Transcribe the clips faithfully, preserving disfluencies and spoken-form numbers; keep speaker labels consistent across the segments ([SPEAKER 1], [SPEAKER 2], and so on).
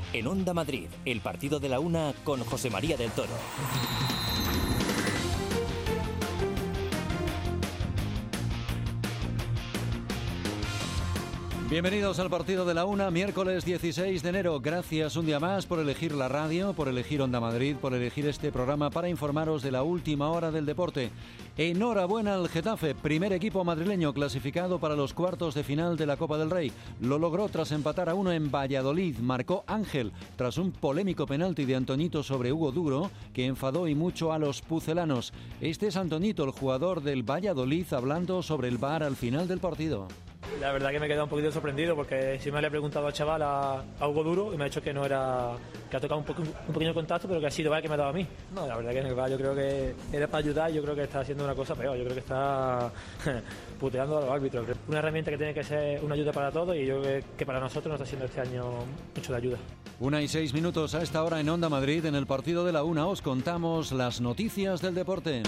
[SPEAKER 1] En Onda Madrid, el partido de la una con José María del Toro.
[SPEAKER 2] Bienvenidos al partido de la una, miércoles dieciséis de enero. Gracias un día más por elegir la radio, por elegir Onda Madrid, por elegir este programa para informaros de la última hora del deporte. Enhorabuena al Getafe, primer equipo madrileño clasificado para los cuartos de final de la Copa del Rey. Lo logró tras empatar a uno en Valladolid. Marcó Ángel tras un polémico penalti de Antoñito sobre Hugo Duro que enfadó y mucho a los pucelanos. Este es Antoñito, el jugador del Valladolid, hablando sobre el V A R al final del partido.
[SPEAKER 3] La verdad que me he quedado un poquito sorprendido porque sí me le he preguntado al chaval a, a Hugo Duro y me ha dicho que no era, que ha tocado un, poco, un pequeño contacto, pero que ha sido el que me ha dado a mí. No, la verdad que en el V A R yo creo que era para ayudar, yo creo que está haciendo una cosa peor, yo creo que está puteando a los árbitros. Una herramienta que tiene que ser una ayuda para todos y yo creo que para nosotros nos está siendo este año mucho de ayuda.
[SPEAKER 2] Una y seis minutos a esta hora en Onda Madrid, en el partido de la una os contamos las noticias del deporte.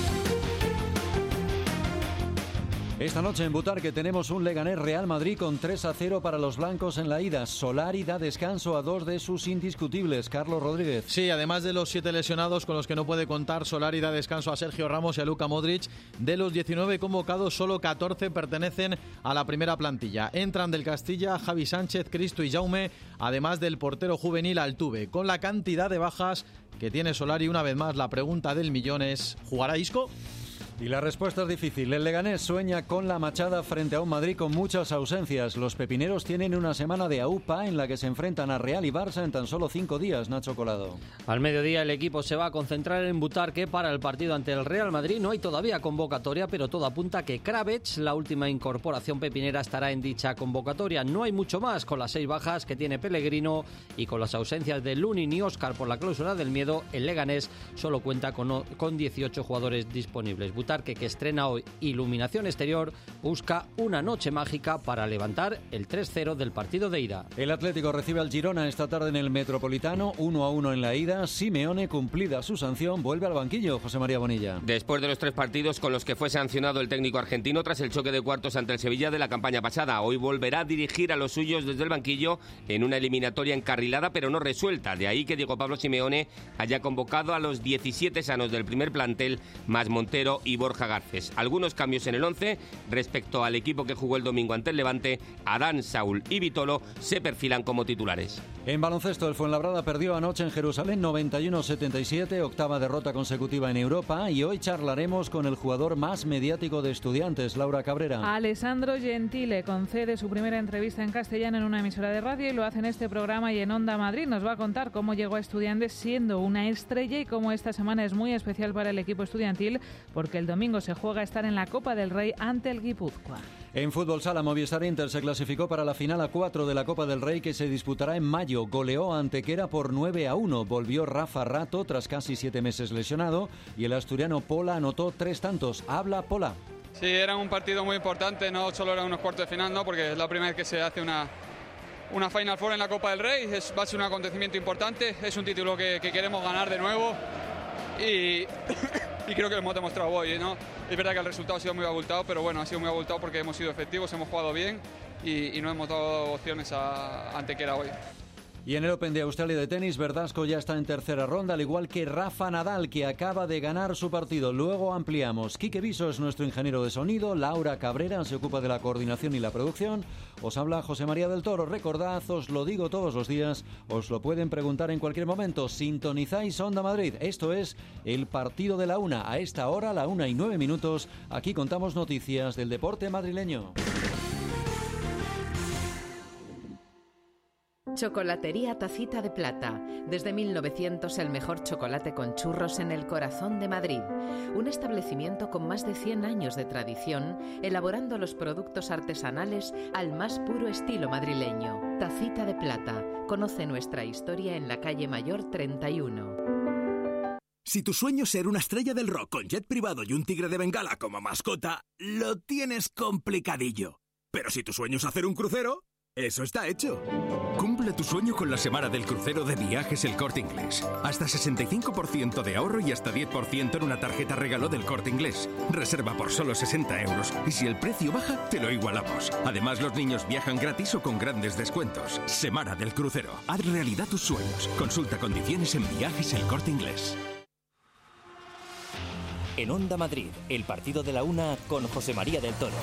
[SPEAKER 2] Esta noche en Butarque tenemos un Leganés Real Madrid con tres a cero para los blancos en la ida. Solari da descanso a dos de sus indiscutibles. Carlos Rodríguez.
[SPEAKER 4] Sí, además de los siete lesionados con los que no puede contar, Solari da descanso a Sergio Ramos y a Luka Modric. De los diecinueve convocados, solo catorce pertenecen a la primera plantilla. Entran del Castilla Javi Sánchez, Cristo y Jaume, además del portero juvenil Altuve. Con la cantidad de bajas que tiene Solari, una vez más la pregunta del millón es: ¿jugará Isco?
[SPEAKER 2] Y la respuesta es difícil. El Leganés sueña con la machada frente a un Madrid con muchas ausencias. Los pepineros tienen una semana de AUPA en la que se enfrentan a Real y Barça en tan solo cinco días. Nacho Colado.
[SPEAKER 5] Al mediodía el equipo se va a concentrar en Butarque para el partido ante el Real Madrid. No hay todavía convocatoria, pero todo apunta a que Kravets, la última incorporación pepinera, estará en dicha convocatoria. No hay mucho más con las seis bajas que tiene Pellegrino y con las ausencias de Lunin y Óscar por la cláusula del miedo. El Leganés solo cuenta con, con dieciocho jugadores disponibles. Butarque, que estrena hoy Iluminación Exterior, busca una noche mágica para levantar el tres cero del partido de ida.
[SPEAKER 2] El Atlético recibe al Girona esta tarde en el Metropolitano, uno a uno en la ida. Simeone, cumplida su sanción, vuelve al banquillo. José María Bonilla.
[SPEAKER 6] Después de los tres partidos con los que fue sancionado el técnico argentino tras el choque de cuartos ante el Sevilla de la campaña pasada, hoy volverá a dirigir a los suyos desde el banquillo en una eliminatoria encarrilada pero no resuelta. De ahí que Diego Pablo Simeone haya convocado a los diecisiete sanos del primer plantel, más Montero y Borja Garcés. Algunos cambios en el once respecto al equipo que jugó el domingo ante el Levante. Adán, Saúl y Vitolo se perfilan como titulares.
[SPEAKER 2] En baloncesto, el Fuenlabrada perdió anoche en Jerusalén noventa y uno setenta y siete, octava derrota consecutiva en Europa, y hoy charlaremos con el jugador más mediático de Estudiantes, Laura Cabrera.
[SPEAKER 7] Alessandro Gentile concede su primera entrevista en castellano en una emisora de radio y lo hace en este programa y en Onda Madrid. Nos va a contar cómo llegó a Estudiantes siendo una estrella y cómo esta semana es muy especial para el equipo estudiantil porque el domingo se juega a estar en la Copa del Rey ante el Guipúzcoa.
[SPEAKER 2] En fútbol sala, Movistar Inter se clasificó para la final a cuatro de la Copa del Rey que se disputará en mayo. Goleó a Antequera por nueve a uno. Volvió Rafa Rato tras casi siete meses lesionado y el asturiano Pola anotó tres tantos. Habla Pola.
[SPEAKER 8] Sí, era un partido muy importante, no solo eran unos cuartos de final, no, porque es la primera vez que se hace una, una Final Four en la Copa del Rey. Es, va a ser un acontecimiento importante, es un título que, que queremos ganar de nuevo y... Y creo que lo hemos demostrado hoy, ¿no? Es verdad que el resultado ha sido muy abultado, pero bueno, ha sido muy abultado porque hemos sido efectivos, hemos jugado bien y, y no hemos dado opciones a, a Antequera hoy.
[SPEAKER 2] Y en el Open de Australia de tenis, Verdasco ya está en tercera ronda, al igual que Rafa Nadal, que acaba de ganar su partido. Luego ampliamos. Quique Viso es nuestro ingeniero de sonido, Laura Cabrera se ocupa de la coordinación y la producción. Os habla José María del Toro. Recordad, os lo digo todos los días, os lo pueden preguntar en cualquier momento. Sintonizáis Onda Madrid. Esto es el partido de la una. A esta hora, la una y nueve minutos, aquí contamos noticias del deporte madrileño.
[SPEAKER 9] Chocolatería Tacita de Plata. Desde mil novecientos el mejor chocolate con churros en el corazón de Madrid. Un establecimiento con más de cien años de tradición, elaborando los productos artesanales al más puro estilo madrileño. Tacita de Plata. Conoce nuestra historia en la calle Mayor treinta y uno.
[SPEAKER 10] Si tu sueño es ser una estrella del rock con jet privado y un tigre de Bengala como mascota, lo tienes complicadillo. Pero si tu sueño es hacer un crucero, Eso está hecho. Cumple tu sueño con la semana del crucero de Viajes El Corte Inglés. Hasta sesenta y cinco por ciento de ahorro y hasta diez por ciento en una tarjeta regalo del Corte Inglés. Reserva por solo sesenta euros y si el precio baja, te lo igualamos. Además, los niños viajan gratis o con grandes descuentos. Semana del crucero. Haz realidad tus sueños. Consulta condiciones en Viajes El Corte Inglés.
[SPEAKER 1] En Onda Madrid, el partido de la una con José María del Toro.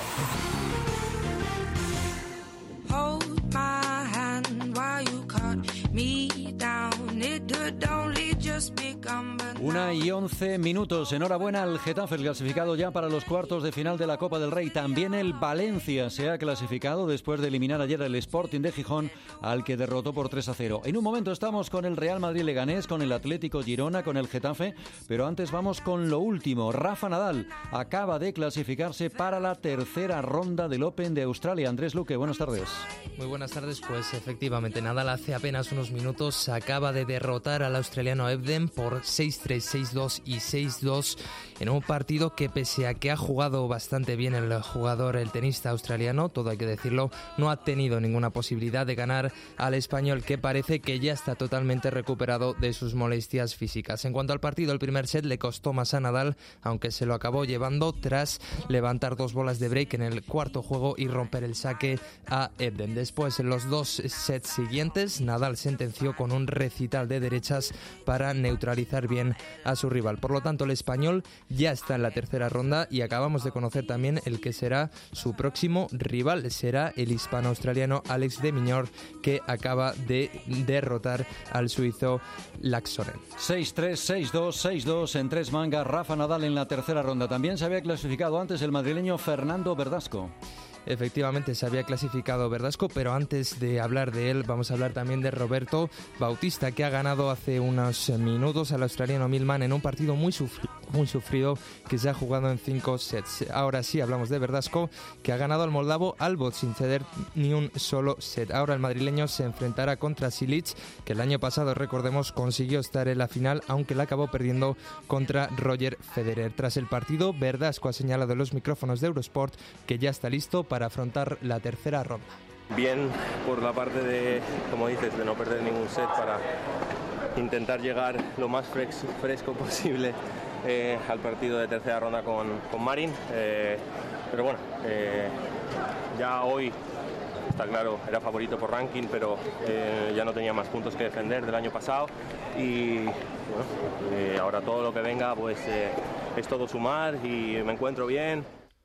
[SPEAKER 11] Hold my hand while you cut me down. It would only just become a
[SPEAKER 2] Una y once minutos. Enhorabuena al Getafe, el clasificado ya para los cuartos de final de la Copa del Rey. También el Valencia se ha clasificado después de eliminar ayer el Sporting de Gijón, al que derrotó por tres a cero. En un momento estamos con el Real Madrid Leganés, con el Atlético Girona, con el Getafe, pero antes vamos con lo último. Rafa Nadal acaba de clasificarse para la tercera ronda del Open de Australia. Andrés Luque, buenas tardes.
[SPEAKER 12] Muy buenas tardes, pues efectivamente Nadal hace apenas unos minutos acaba de derrotar al australiano Ebden por seis tres, seis dos y seis dos en un partido que, pese a que ha jugado bastante bien el jugador, el tenista australiano, todo hay que decirlo, no ha tenido ninguna posibilidad de ganar al español, que parece que ya está totalmente recuperado de sus molestias físicas. En cuanto al partido, el primer set le costó más a Nadal, aunque se lo acabó llevando tras levantar dos bolas de break en el cuarto juego y romper el saque a Ebden. Después, en los dos sets siguientes, Nadal sentenció con un recital de derechas para neutralizar bien a su rival. Por lo tanto, el español ya está en la tercera ronda y acabamos de conocer también el que será su próximo rival. Será el hispano-australiano Alex de Minaur, que acaba de derrotar al suizo Laaksonen.
[SPEAKER 2] seis tres, seis dos, seis dos en tres mangas. Rafa Nadal en la tercera ronda. También se había clasificado antes el madrileño Fernando Verdasco.
[SPEAKER 12] Efectivamente, se había clasificado Verdasco, pero antes de hablar de él, vamos a hablar también de Roberto Bautista, que ha ganado hace unos minutos al australiano Millman en un partido muy, sufri- muy sufrido que se ha jugado en cinco sets. Ahora sí, hablamos de Verdasco, que ha ganado al moldavo Albot sin ceder ni un solo set. Ahora el madrileño se enfrentará contra Silic, que el año pasado, recordemos, consiguió estar en la final, aunque la acabó perdiendo contra Roger Federer. Tras el partido, Verdasco ha señalado en los micrófonos de Eurosport que ya está listo para para afrontar la tercera ronda.
[SPEAKER 13] Bien por la parte de, como dices, de no perder ningún set para intentar llegar lo más fres- fresco posible eh, al partido de tercera ronda con, con Marin. Eh, pero bueno, eh, ya hoy está claro, era favorito por ranking, pero eh, ya no tenía más puntos que defender del año pasado y bueno, eh, ahora todo lo que venga pues eh, es todo sumar y me encuentro bien.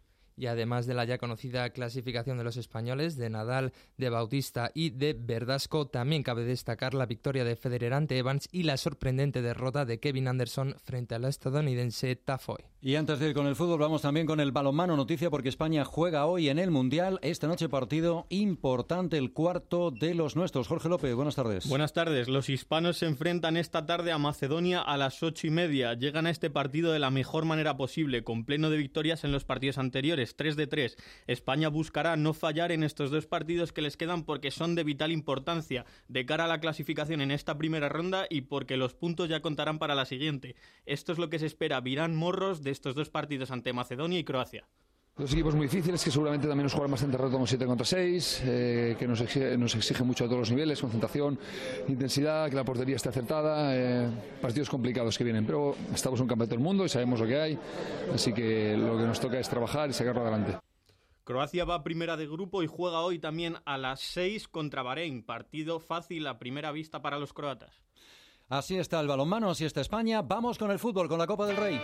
[SPEAKER 12] Y además de la ya conocida clasificación de los españoles, de Nadal, de Bautista y de Verdasco, también cabe destacar la victoria de Federer ante Evans y la sorprendente derrota de Kevin Anderson frente al estadounidense Tafoy.
[SPEAKER 2] Y antes de ir con el fútbol, vamos también con el balonmano. Noticia porque España juega hoy en el Mundial. Esta noche partido importante, el cuarto de los nuestros. Jorge López, buenas tardes.
[SPEAKER 14] Buenas tardes. Los hispanos se enfrentan esta tarde a Macedonia a las ocho y media. Llegan a este partido de la mejor manera posible, con pleno de victorias en los partidos anteriores, tres de tres. España buscará no fallar en estos dos partidos que les quedan porque son de vital importancia de cara a la clasificación en esta primera ronda y porque los puntos ya contarán para la siguiente. Esto es lo que se espera. Virán morros de estos dos partidos ante Macedonia y Croacia.
[SPEAKER 15] Dos equipos muy difíciles que seguramente también nos jugarán bastante reto como siete contra seis, eh, que nos exige, nos exige mucho a todos los niveles, concentración, intensidad, que la portería esté acertada, eh, partidos complicados que vienen, pero estamos en un campeonato del mundo y sabemos lo que hay, así que lo que nos toca es trabajar y sacarlo adelante.
[SPEAKER 14] Croacia va primera de grupo y juega hoy también a las seis contra Bahrein, partido fácil a primera vista para los croatas.
[SPEAKER 2] Así está el balonmano, así está España. Vamos con el fútbol, con la Copa del Rey.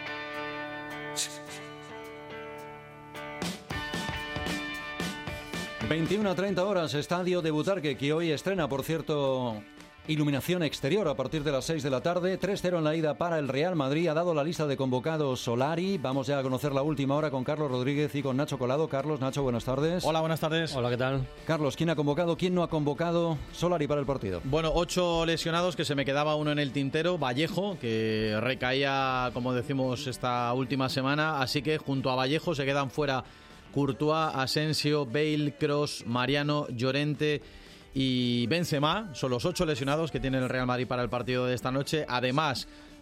[SPEAKER 2] veintiuna a treinta horas, estadio de Butarque, que hoy estrena, por cierto, iluminación exterior a partir de las seis de la tarde. tres cero en la ida para el Real Madrid. Ha dado la lista de convocados Solari. Vamos ya a conocer la última hora con Carlos Rodríguez y con Nacho Colado. Carlos, Nacho, buenas tardes.
[SPEAKER 4] Hola, buenas tardes.
[SPEAKER 5] Hola, ¿qué tal?
[SPEAKER 2] Carlos, ¿quién ha convocado? ¿Quién no ha convocado Solari para el partido?
[SPEAKER 4] Bueno, ocho lesionados, que se me quedaba uno en el tintero. Vallejo, que recaía, como decimos, esta última semana. Así que junto a Vallejo se quedan fuera Courtois, Asensio, Bale, Kroos, Mariano, Llorente y Benzema. Son los ocho lesionados que tiene el Real Madrid para el partido de esta noche. Además,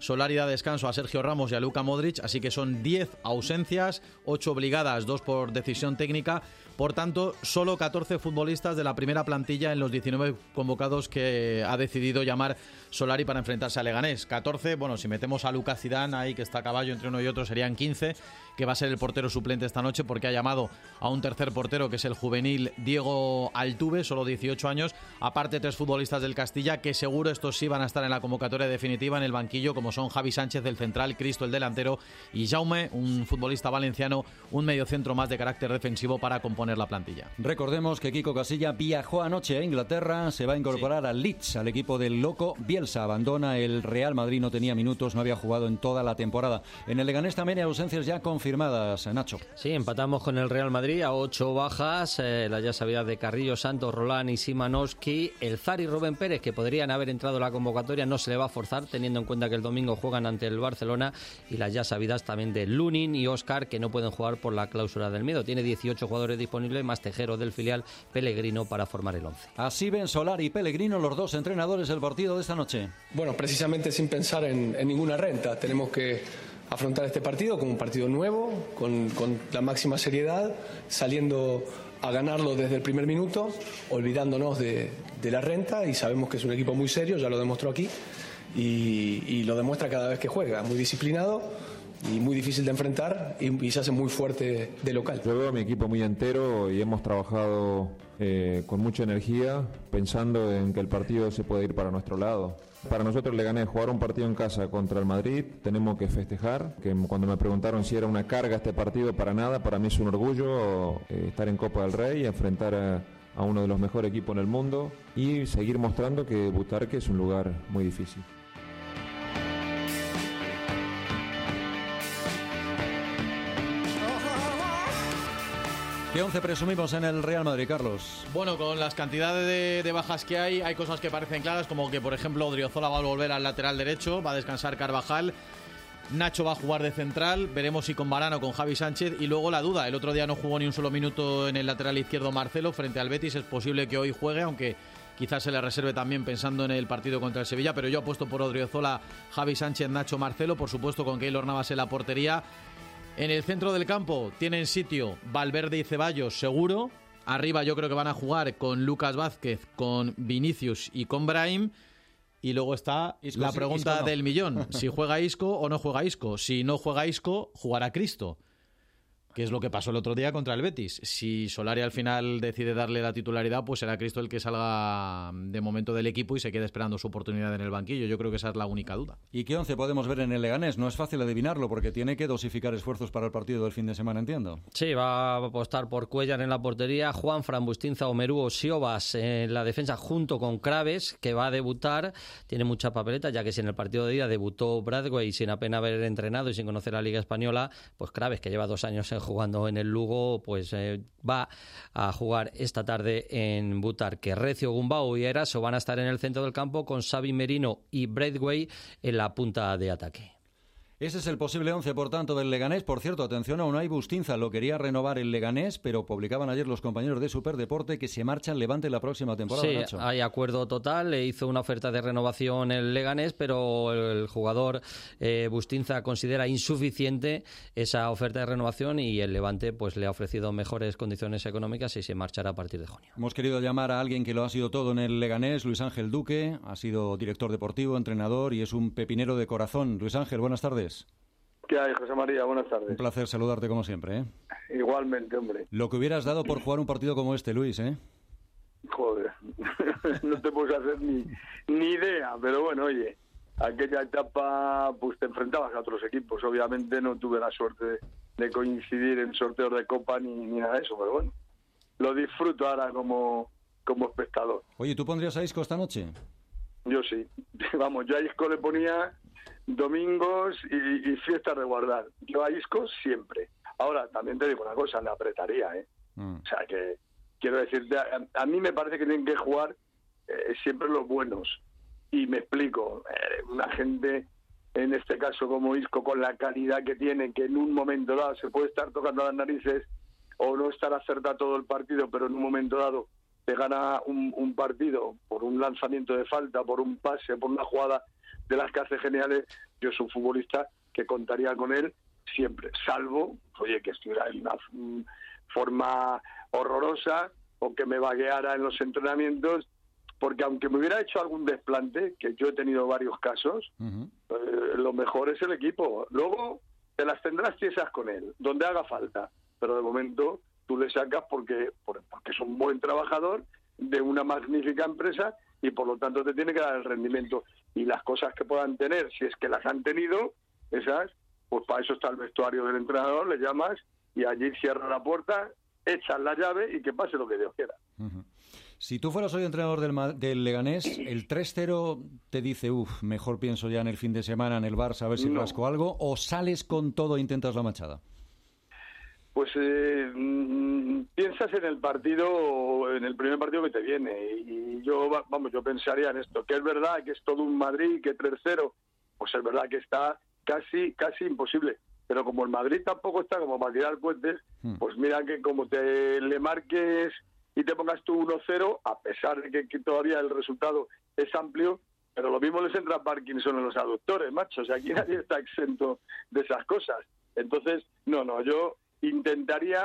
[SPEAKER 4] Solari da descanso a Sergio Ramos y a Luka Modric, así que son diez ausencias, ocho obligadas, dos por decisión técnica. Por tanto, solo catorce futbolistas de la primera plantilla en los diecinueve convocados que ha decidido llamar Solari para enfrentarse a Leganés. catorce, bueno, si metemos a Lucas Zidane ahí, que está a caballo entre uno y otro, serían quince, que va a ser el portero suplente esta noche porque ha llamado a un tercer portero, que es el juvenil Diego Altuve, solo dieciocho años. Aparte, tres futbolistas del Castilla, que seguro estos sí van a estar en la convocatoria definitiva en el banquillo, como son Javi Sánchez, el central, Cristo, el delantero, y Jaume, un futbolista valenciano, un mediocentro más de carácter defensivo para componer la plantilla.
[SPEAKER 2] Recordemos que Kiko Casilla viajó anoche a Inglaterra, se va a incorporar sí. al Leeds, al equipo del loco Bielsa. Abandona el Real Madrid, no tenía minutos, no había jugado en toda la temporada. En el Leganés también hay ausencias ya confirmadas, Nacho.
[SPEAKER 5] Sí, empatamos con el Real Madrid a ocho bajas, eh, las ya sabidas de Carrillo, Santos, Rolán y Simanowski. El Zar y Rubén Pérez, que podrían haber entrado a la convocatoria, no se le va a forzar, teniendo en cuenta que el domingo juegan ante el Barcelona, y las ya sabidas también de Lunin y Óscar, que no pueden jugar por la cláusula del miedo. Tiene dieciocho jugadores disponibles, más Tejero del filial, Pellegrino, para formar el once.
[SPEAKER 2] Así ven Solari y Pellegrino, los dos entrenadores, el partido de esta noche.
[SPEAKER 16] Bueno, precisamente sin pensar en, en ninguna renta. Tenemos que afrontar este partido como un partido nuevo, con, con la máxima seriedad, saliendo a ganarlo desde el primer minuto, olvidándonos de, de la renta, y sabemos que es un equipo muy serio, ya lo demostró aquí, y, y lo demuestra cada vez que juega, muy disciplinado y muy difícil de enfrentar, y, y se hace muy fuerte de local.
[SPEAKER 17] Yo veo a mi equipo muy entero y hemos trabajado eh, con mucha energía, pensando en que el partido se puede ir para nuestro lado. Para nosotros le gané jugar un partido en casa contra el Madrid, tenemos que festejar, que cuando me preguntaron si era una carga este partido, para nada, para mí es un orgullo eh, estar en Copa del Rey y enfrentar a, a uno de los mejores equipos en el mundo y seguir mostrando que Butarque es un lugar muy difícil.
[SPEAKER 2] ¿Qué once presumimos en el Real Madrid, Carlos?
[SPEAKER 4] Bueno, con las cantidades de, de bajas que hay, hay cosas que parecen claras, como que, por ejemplo, Odriozola va a volver al lateral derecho, va a descansar Carvajal, Nacho va a jugar de central, veremos si con Varane o con Javi Sánchez, y luego la duda, el otro día no jugó ni un solo minuto en el lateral izquierdo Marcelo frente al Betis, es posible que hoy juegue, aunque quizás se le reserve también pensando en el partido contra el Sevilla, pero yo apuesto por Odriozola, Javi Sánchez, Nacho, Marcelo, por supuesto con Keylor Navas en la portería. En el centro del campo tienen sitio Valverde y Ceballos, seguro. Arriba yo creo que van a jugar con Lucas Vázquez, con Vinicius y con Brahim. Y luego está Isco, la pregunta Isco no. del millón. Si juega Isco o no juega Isco. Si no juega Isco, jugará Cristo, que es lo que pasó el otro día contra el Betis. Si Solari al final decide darle la titularidad, pues será Cristo el que salga de momento del equipo y se quede esperando su oportunidad en el banquillo. Yo creo que esa es la única duda.
[SPEAKER 2] ¿Y qué once podemos ver en el Leganés? No es fácil adivinarlo porque tiene que dosificar esfuerzos para el partido del fin de semana, entiendo.
[SPEAKER 5] Sí, va a apostar por Cuellar en la portería, Juan, Fran, Bustinza, Omerú o Siobas en la defensa junto con Craves, que va a debutar. Tiene mucha papeleta, ya que si en el partido de día debutó Bradway sin apenas haber entrenado y sin conocer la Liga Española, pues Craves, que lleva dos años en jugando en el Lugo, pues eh, va a jugar esta tarde en Butarque. Recio, Gumbau y Eraso van a estar en el centro del campo con Xavi Merino y Braithwaite en la punta de ataque.
[SPEAKER 2] Ese es el posible once, por tanto, del Leganés. Por cierto, atención a Unai Bustinza, lo quería renovar el Leganés, pero publicaban ayer los compañeros de Superdeporte que se marcha al Levante la próxima temporada.
[SPEAKER 5] Sí,
[SPEAKER 2] Nacho.
[SPEAKER 5] Hay acuerdo total, le hizo una oferta de renovación el Leganés, pero el jugador eh, Bustinza considera insuficiente esa oferta de renovación y el Levante pues le ha ofrecido mejores condiciones económicas y se marchará a partir de junio.
[SPEAKER 2] Hemos querido llamar a alguien que lo ha sido todo en el Leganés, Luis Ángel Duque, ha sido director deportivo, entrenador y es un pepinero de corazón. Luis Ángel, buenas tardes.
[SPEAKER 18] ¿Qué hay, José María? Buenas tardes.
[SPEAKER 2] Un placer saludarte como siempre, ¿eh?
[SPEAKER 18] Igualmente, hombre.
[SPEAKER 2] Lo que hubieras dado por jugar un partido como este, Luis, ¿eh?
[SPEAKER 18] Joder, no te puedes hacer ni, ni idea, pero bueno, oye, aquella etapa pues te enfrentabas a otros equipos, obviamente no tuve la suerte de, de coincidir en sorteos de Copa ni, ni nada de eso, pero bueno, lo disfruto ahora como, como espectador.
[SPEAKER 2] Oye, ¿tú pondrías a Isco esta noche?
[SPEAKER 18] Yo sí, vamos, yo a Isco le ponía domingos y, y fiestas de guardar. Yo a Isco siempre. Ahora, también te digo una cosa, le apretaría, ¿eh? Mm. O sea, que quiero decirte, a, a mí me parece que tienen que jugar eh, siempre los buenos. Y me explico, eh, una gente, en este caso como Isco, con la calidad que tiene, que en un momento dado se puede estar tocando las narices o no estar acertado todo el partido, pero en un momento dado te gana un, un partido por un lanzamiento de falta, por un pase, por una jugada de las que hace geniales, yo soy un futbolista que contaría con él siempre, salvo, oye, que estuviera en una mm, forma horrorosa o que me vagueara en los entrenamientos, porque aunque me hubiera hecho algún desplante, que yo he tenido varios casos, uh-huh. eh, lo mejor es el equipo. Luego te las tendrás tiesas con él, donde haga falta, pero de momento tú le sacas porque, porque es un buen trabajador de una magnífica empresa y por lo tanto te tiene que dar el rendimiento. Y las cosas que puedan tener, si es que las han tenido, esas, pues para eso está el vestuario del entrenador, le llamas y allí cierra la puerta, echas la llave y que pase lo que Dios quiera.
[SPEAKER 2] Uh-huh. Si tú fueras hoy entrenador del, del Leganés, el tres cero te dice, uff, mejor pienso ya en el fin de semana, en el Barça, a ver si no. rasco algo, o sales con todo e intentas la machada.
[SPEAKER 18] Pues eh, mmm, piensas en el partido, en el primer partido que te viene, y yo, vamos, yo pensaría en esto, que es verdad que es todo un Madrid, que tres cero, pues es verdad que está casi, casi imposible, pero como el Madrid tampoco está como para tirar puentes, hmm. pues mira que como te le marques y te pongas tú uno cero, a pesar de que, que todavía el resultado es amplio, pero lo mismo les entra Parkinson en los aductores, macho, o sea, aquí nadie está exento de esas cosas. Entonces, no, no, yo intentaría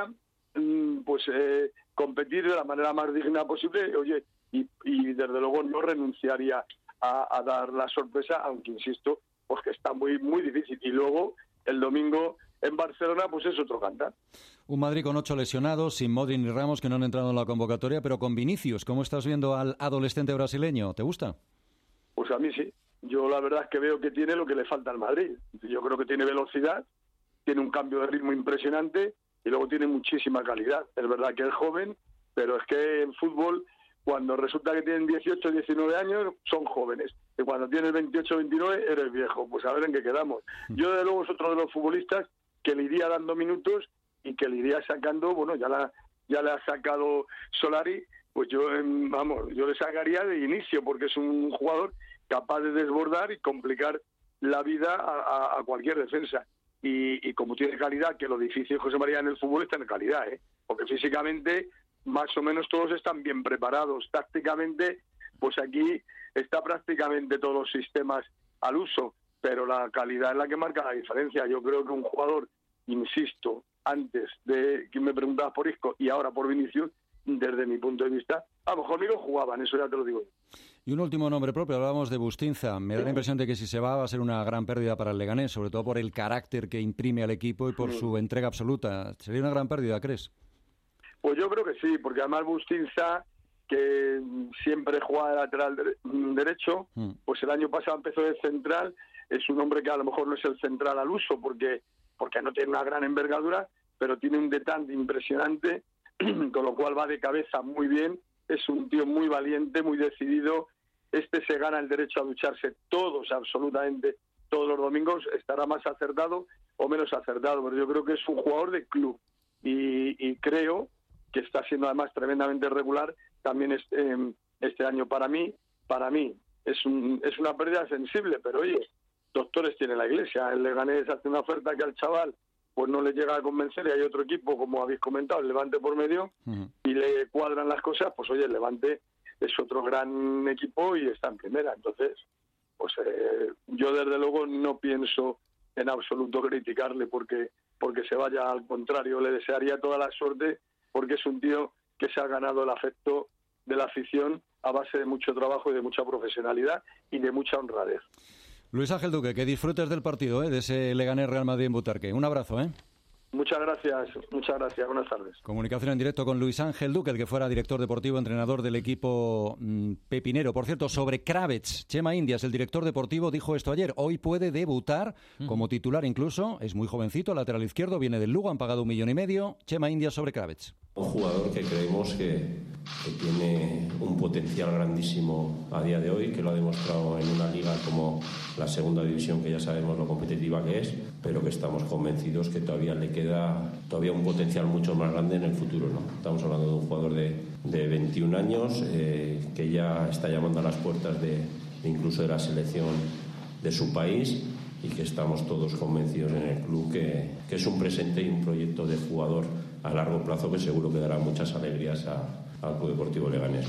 [SPEAKER 18] pues eh, competir de la manera más digna posible, oye, y, y desde luego no renunciaría a, a dar la sorpresa, aunque insisto, pues que está muy muy difícil. Y luego el domingo en Barcelona, pues es otro cantar.
[SPEAKER 2] Un Madrid con ocho lesionados, sin Modric ni Ramos, que no han entrado en la convocatoria, pero con Vinicius. ¿Cómo estás viendo al adolescente brasileño? ¿Te gusta?
[SPEAKER 18] Pues a mí sí. Yo la verdad es que veo que tiene lo que le falta al Madrid. Yo creo que tiene velocidad, tiene un cambio de ritmo impresionante y luego tiene muchísima calidad. Es verdad que es joven, pero es que en fútbol, cuando resulta que tienen dieciocho, diecinueve años, son jóvenes. Y cuando tienes veintiocho, veintinueve, eres viejo. Pues a ver en qué quedamos. Yo, de luego, es otro de los futbolistas que le iría dando minutos y que le iría sacando, bueno, ya la ya le ha sacado Solari, pues yo, vamos, yo le sacaría de inicio, porque es un jugador capaz de desbordar y complicar la vida a, a, a cualquier defensa. Y, y como tiene calidad, que lo difícil, José María, en el fútbol está en calidad, ¿eh? Porque físicamente más o menos todos están bien preparados. Tácticamente, pues aquí está prácticamente todos los sistemas al uso, pero la calidad es la que marca la diferencia. Yo creo que un jugador, insisto, antes de que me preguntabas por Isco y ahora por Vinicius, desde mi punto de vista, a lo mejor ni lo jugaban, eso ya te lo digo.
[SPEAKER 2] Y un último nombre propio, hablábamos de Bustinza. Me da la impresión de que si se va va a ser una gran pérdida para el Leganés, sobre todo por el carácter que imprime al equipo y por su entrega absoluta. ¿Sería una gran pérdida, crees?
[SPEAKER 18] Pues yo creo que sí, porque además Bustinza, que siempre juega de lateral derecho, mm. pues el año pasado empezó de central, es un hombre que a lo mejor no es el central al uso, porque, porque no tiene una gran envergadura, pero tiene un detente impresionante, con lo cual va de cabeza muy bien, es un tío muy valiente, muy decidido. Este se gana el derecho a ducharse todos, absolutamente todos los domingos, estará más acertado o menos acertado, pero yo creo que es un jugador de club y, y creo que está siendo además tremendamente regular también este, este año. Para mí, para mí es, un, es una pérdida sensible, pero oye, doctores tiene la Iglesia, el Leganés hace una oferta que al chaval pues no le llega a convencer y hay otro equipo, como habéis comentado, el Levante por medio, uh-huh. y le cuadran las cosas, pues oye, el Levante es otro gran equipo y está en primera. Entonces, pues eh, yo desde luego no pienso en absoluto criticarle porque, porque se vaya, al contrario, le desearía toda la suerte porque es un tío que se ha ganado el afecto de la afición a base de mucho trabajo y de mucha profesionalidad y de mucha honradez.
[SPEAKER 2] Luis Ángel Duque, que disfrutes del partido, ¿eh? de ese Leganés Real Madrid en Butarque. Un abrazo, ¿eh?
[SPEAKER 18] Muchas gracias, muchas gracias. Buenas tardes.
[SPEAKER 2] Comunicación en directo con Luis Ángel Duque, el que fuera director deportivo, entrenador del equipo mmm, pepinero. Por cierto, sobre Kravets, Chema Indias, el director deportivo, dijo esto ayer. Hoy puede debutar uh-huh. como titular incluso. Es muy jovencito, lateral izquierdo, viene del Lugo, han pagado un millón y medio. Chema Indias sobre Kravets.
[SPEAKER 19] Un jugador que creemos que, que tiene un potencial grandísimo a día de hoy, que lo ha demostrado en una liga como la segunda división, que ya sabemos lo competitiva que es, pero que estamos convencidos que todavía le queda todavía un potencial mucho más grande en el futuro, ¿no? Estamos hablando de un jugador de, de veintiún años eh, que ya está llamando a las puertas de, de incluso de la selección de su país y que estamos todos convencidos en el club que, que es un presente y un proyecto de jugador a largo plazo que seguro que dará muchas alegrías a, al Club Deportivo Leganés, ¿no?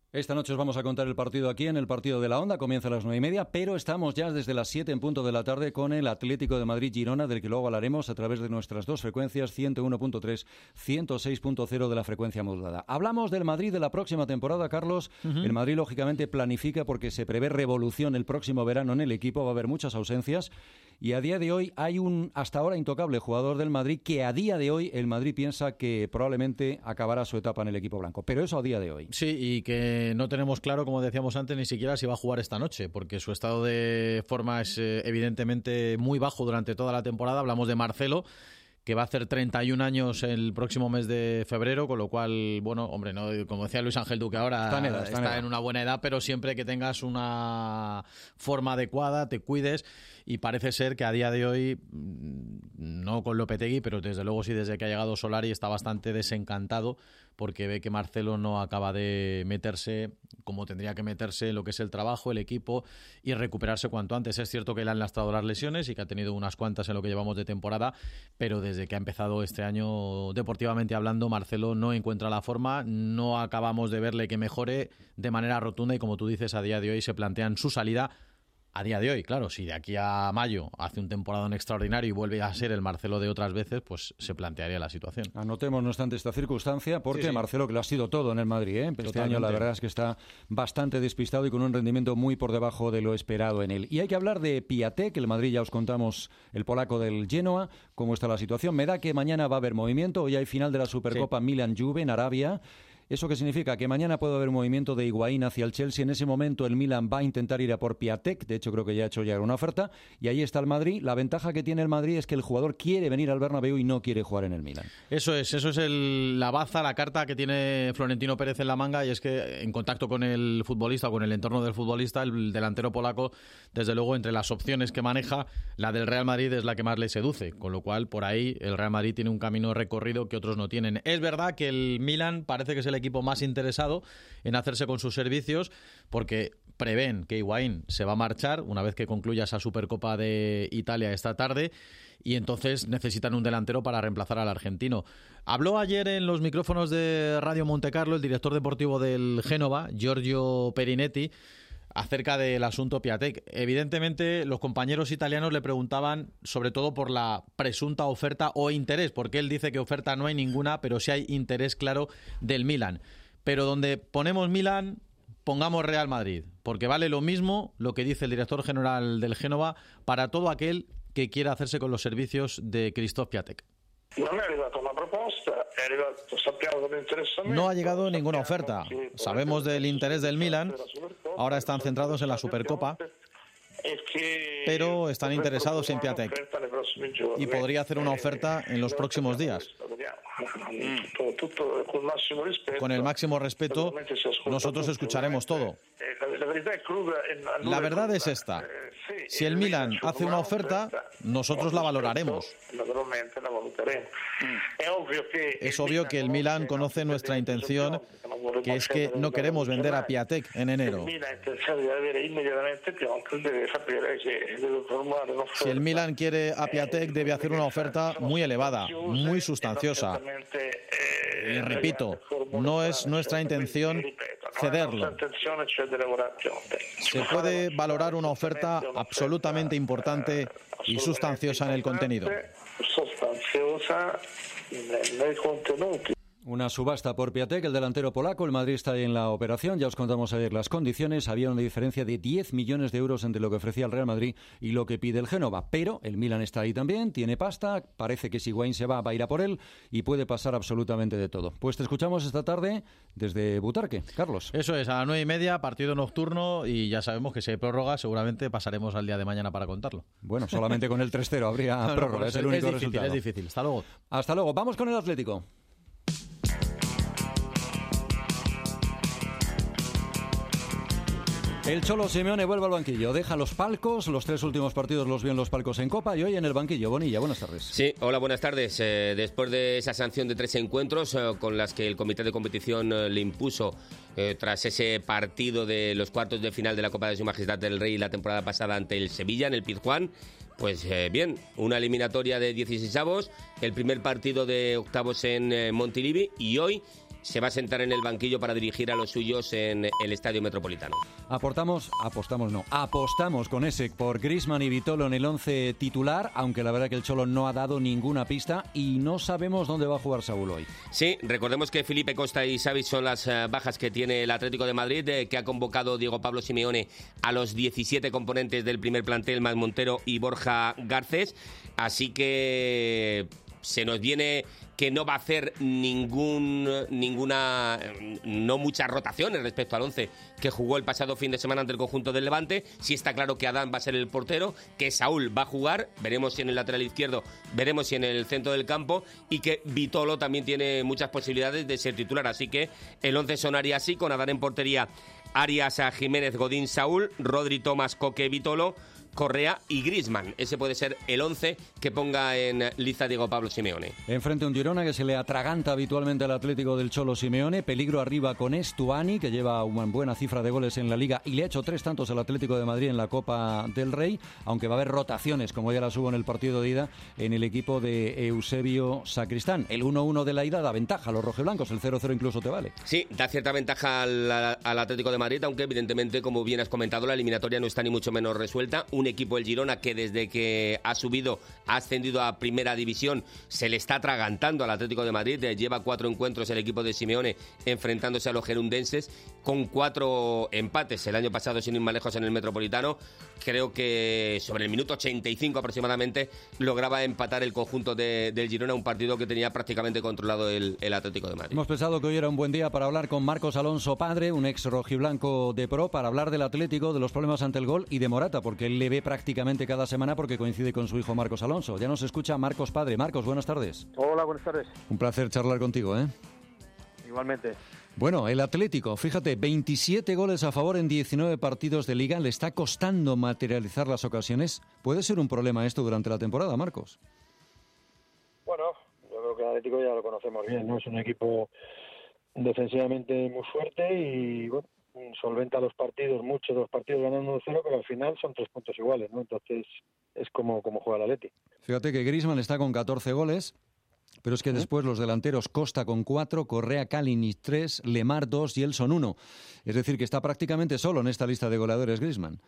[SPEAKER 2] Esta noche os vamos a contar el partido aquí en el Partido de la Onda, comienza a las nueve y media, pero estamos ya desde las siete en punto de la tarde con el Atlético de Madrid-Girona, del que luego hablaremos a través de nuestras dos frecuencias, ciento uno punto tres, ciento seis punto cero de la frecuencia modulada. Hablamos del Madrid de la próxima temporada, Carlos. Uh-huh. El Madrid, lógicamente, planifica porque se prevé revolución el próximo verano en el equipo, va a haber muchas ausencias. Y a día de hoy hay un hasta ahora intocable jugador del Madrid que a día de hoy el Madrid piensa que probablemente acabará su etapa en el equipo blanco. Pero eso a día de hoy.
[SPEAKER 4] Sí, y que no tenemos claro, como decíamos antes, ni siquiera si va a jugar esta noche, porque su estado de forma es eh, evidentemente muy bajo durante toda la temporada. Hablamos de Marcelo, que va a hacer treinta y un años el próximo mes de febrero, con lo cual, bueno, hombre, no, como decía Luis Ángel Duque ahora,
[SPEAKER 2] está en, edad, está
[SPEAKER 4] está
[SPEAKER 2] en,
[SPEAKER 4] en una buena edad, pero siempre que tengas una forma adecuada, te cuides, y parece ser que a día de hoy, no con Lopetegui, pero desde luego sí desde que ha llegado Solari, está bastante desencantado porque ve que Marcelo no acaba de meterse como tendría que meterse en lo que es el trabajo, el equipo y recuperarse cuanto antes. Es cierto que le han lastrado las lesiones y que ha tenido unas cuantas en lo que llevamos de temporada, pero desde que ha empezado este año, deportivamente hablando, Marcelo no encuentra la forma, no acabamos de verle que mejore de manera rotunda y, como tú dices, a día de hoy se plantean su salida. A día de hoy, claro, si de aquí a mayo hace un temporadón extraordinario y vuelve a ser el Marcelo de otras veces, pues se plantearía la situación.
[SPEAKER 2] Anotemos, no obstante, esta circunstancia, porque sí, sí. Marcelo, que lo ha sido todo en el Madrid, ¿eh? Este
[SPEAKER 4] Totalmente.
[SPEAKER 2] año la verdad es que está bastante despistado y con un rendimiento muy por debajo de lo esperado en él. Y hay que hablar de Piatek, el Madrid, ya os contamos, el polaco del Genoa, cómo está la situación. Me da que mañana va a haber movimiento, hoy hay final de la Supercopa sí. Milan-Juve en Arabia. ¿Eso qué significa? Que mañana puede haber un movimiento de Higuaín hacia el Chelsea. En ese momento el Milan va a intentar ir a por Piatek. De hecho, creo que ya ha hecho llegar una oferta. Y ahí está el Madrid. La ventaja que tiene el Madrid es que el jugador quiere venir al Bernabéu y no quiere jugar en el Milan.
[SPEAKER 4] Eso es, eso es el, la baza, la carta que tiene Florentino Pérez en la manga. Y es que en contacto con el futbolista o con el entorno del futbolista, el delantero polaco, desde luego, entre las opciones que maneja, la del Real Madrid es la que más le seduce. Con lo cual, por ahí, el Real Madrid tiene un camino recorrido que otros no tienen. Es verdad que el Milan parece que es el equipo más interesado en hacerse con sus servicios, porque prevén que Higuaín se va a marchar una vez que concluya esa Supercopa de Italia esta tarde, y entonces necesitan un delantero para reemplazar al argentino. Habló ayer en los micrófonos de Radio Montecarlo el director deportivo del Génova, Giorgio Perinetti, acerca del asunto Piatek. Evidentemente, los compañeros italianos le preguntaban sobre todo por la presunta oferta o interés, porque él dice que oferta no hay ninguna, pero sí hay interés claro del Milan. Pero donde ponemos Milan, pongamos Real Madrid, porque vale lo mismo lo que dice el director general del Génova para todo aquel que quiera hacerse con los servicios de Christophe Piatek. No ha llegado ninguna oferta. Sabemos del interés del Milan. Ahora están centrados en la Supercopa, pero están interesados en Piatek y podría hacer una oferta en los próximos días. Con el máximo respeto, nosotros escucharemos todo. La verdad es esta: si el Milan hace una oferta, nosotros la valoraremos. Es obvio que el Milan conoce nuestra intención, que es que no queremos vender a Piatek en enero. Si el Milan quiere a Piatek, debe hacer una oferta muy elevada, muy sustanciosa. Y repito, no es nuestra intención cederlo. Se puede valorar una oferta absolutamente importante y sustanciosa en el contenido.
[SPEAKER 2] Una subasta por Piatek, el delantero polaco. El Madrid está ahí en la operación. Ya os contamos ayer las condiciones. Había una diferencia de diez millones de euros entre lo que ofrecía el Real Madrid y lo que pide el Génova. Pero el Milan está ahí también, tiene pasta. Parece que si Higuaín se va, va a ir a por él y puede pasar absolutamente de todo. Pues te escuchamos esta tarde desde Butarque. Carlos.
[SPEAKER 4] Eso es, a las nueve y media, partido nocturno, y ya sabemos que si hay prórroga seguramente pasaremos al día de mañana para contarlo.
[SPEAKER 2] Bueno, solamente con el tres cero habría no, prórroga. No, es el único
[SPEAKER 4] es difícil,
[SPEAKER 2] resultado.
[SPEAKER 4] Es difícil. Hasta luego.
[SPEAKER 2] Hasta luego. Vamos con el Atlético. El Cholo Simeone vuelve al banquillo, deja los palcos, los tres últimos partidos los vio en los palcos en Copa y hoy en el banquillo. Bonilla, buenas tardes.
[SPEAKER 6] Sí, hola, buenas tardes. Eh, después de esa sanción de tres encuentros eh, con las que el comité de competición eh, le impuso eh, tras ese partido de los cuartos de final de la Copa de Su Majestad del Rey la temporada pasada ante el Sevilla en el Pizjuán, pues eh, bien, una eliminatoria de dieciseisavos, el primer partido de octavos en eh, Montilivi y hoy se va a sentar en el banquillo para dirigir a los suyos en el Estadio Metropolitano.
[SPEAKER 2] Aportamos, apostamos no, apostamos con ese por Griezmann y Vitolo en el once titular, aunque la verdad que el Cholo no ha dado ninguna pista y no sabemos dónde va a jugar Saúl hoy.
[SPEAKER 6] Sí, recordemos que Felipe Costa y Savic son las uh, bajas que tiene el Atlético de Madrid, eh, que ha convocado Diego Pablo Simeone a los diecisiete componentes del primer plantel, más Montero y Borja Garcés, así que se nos viene que no va a hacer ningún ninguna no muchas rotaciones respecto al once que jugó el pasado fin de semana ante el conjunto del Levante. Sí está claro que Adán va a ser el portero, que Saúl va a jugar, veremos si en el lateral izquierdo, veremos si en el centro del campo, y que Vitolo también tiene muchas posibilidades de ser titular, así que el once sonaría así, con Adán en portería, Arias, Jiménez, Godín, Saúl, Rodri, Tomás, Coque, Vitolo, Correa y Griezmann. Ese puede ser el once que ponga en liza Diego Pablo Simeone.
[SPEAKER 2] Enfrente un Girona que se le atraganta habitualmente al Atlético del Cholo Simeone. Peligro arriba con Estuani, que lleva una buena cifra de goles en la Liga y le ha hecho tres tantos al Atlético de Madrid en la Copa del Rey, aunque va a haber rotaciones, como ya las hubo en el partido de ida, en el equipo de Eusebio Sacristán. El uno uno de la ida da ventaja a los rojiblancos, el cero cero incluso te vale.
[SPEAKER 6] Sí, da cierta ventaja al, al Atlético de Madrid, aunque evidentemente, como bien has comentado, la eliminatoria no está ni mucho menos resuelta. Un equipo, el Girona, que desde que ha subido, ha ascendido a Primera División, se le está atragantando al Atlético de Madrid. Lleva cuatro encuentros el equipo de Simeone enfrentándose a los gerundenses, con cuatro empates el año pasado, sin ir más lejos, en el Metropolitano. Creo que sobre el minuto ochenta y cinco aproximadamente lograba empatar el conjunto de, del Girona, un partido que tenía prácticamente controlado el, el Atlético de Madrid.
[SPEAKER 2] Hemos pensado que hoy era un buen día para hablar con Marcos Alonso padre, un ex rojiblanco de pro, para hablar del Atlético, de los problemas ante el gol y de Morata, porque él le ve prácticamente cada semana porque coincide con su hijo Marcos Alonso. Ya nos escucha Marcos padre. Marcos, buenas tardes.
[SPEAKER 20] Hola, buenas tardes.
[SPEAKER 2] Un placer charlar contigo, ¿eh?
[SPEAKER 20] Igualmente.
[SPEAKER 2] Bueno, el Atlético, fíjate, veintisiete goles a favor en diecinueve partidos de Liga. Le está costando materializar las ocasiones. ¿Puede ser un problema esto durante la temporada, Marcos?
[SPEAKER 20] Bueno, yo creo que el Atlético ya lo conocemos bien, ¿no? Es un equipo defensivamente muy fuerte y, bueno, solventa los partidos, muchos de los partidos ganando uno cero, pero al final son tres puntos iguales, ¿no? Entonces es como, como juega el Atleti.
[SPEAKER 2] Fíjate que Griezmann está con catorce goles, pero es que ¿Eh? después los delanteros Costa con cuatro, Correa, Kalinic tres, Lemar dos y Elson uno. Es decir, que está prácticamente solo en esta lista de goleadores Griezmann.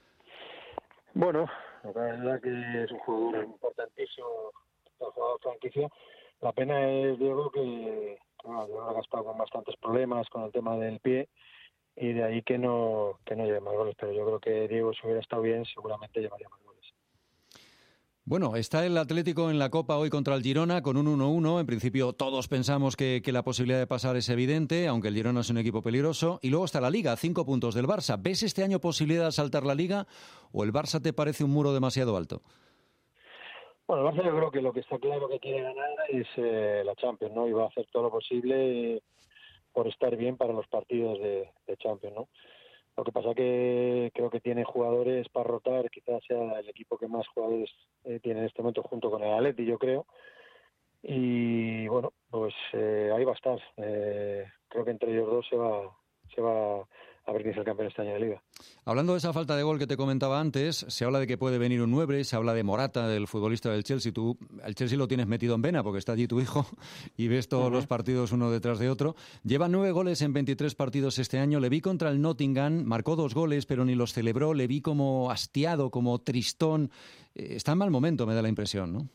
[SPEAKER 20] Bueno, la verdad que es un jugador importantísimo, un jugador franquicia. La pena es, Diego, que bueno, ha gastado con bastantes problemas con el tema del pie, y de ahí que no que no lleve más goles, pero yo creo que Diego, si hubiera estado bien, seguramente llevaría más goles.
[SPEAKER 2] Bueno, está el Atlético en la Copa hoy contra el Girona con un uno uno. En principio todos pensamos que, que la posibilidad de pasar es evidente, aunque el Girona es un equipo peligroso. Y luego está la Liga, cinco puntos del Barça. ¿Ves este año posibilidad de saltar la Liga o el Barça te parece un muro demasiado alto?
[SPEAKER 20] Bueno, el Barça yo creo que lo que está claro que quiere ganar es eh, la Champions, ¿no? Y va a hacer todo lo posible por estar bien para los partidos de, de Champions, ¿no? Lo que pasa que creo que tiene jugadores para rotar, quizás sea el equipo que más jugadores eh, tiene en este momento junto con el Atleti, yo creo. Y bueno, pues eh, ahí va a estar. Eh, creo que entre ellos dos se va, se va a ver quién es el campeón este año de Liga.
[SPEAKER 2] Hablando de esa falta de gol que te comentaba antes, se habla de que puede venir un nueve, se habla de Morata, del futbolista del Chelsea. Tú, el Chelsea lo tienes metido en vena porque está allí tu hijo y ves todos uh-huh. los partidos uno detrás de otro. Lleva nueve goles en veintitrés partidos este año. Le vi contra el Nottingham, marcó dos goles, pero ni los celebró. Le vi como hastiado, como tristón. Eh, está en mal momento, me da la impresión, ¿no?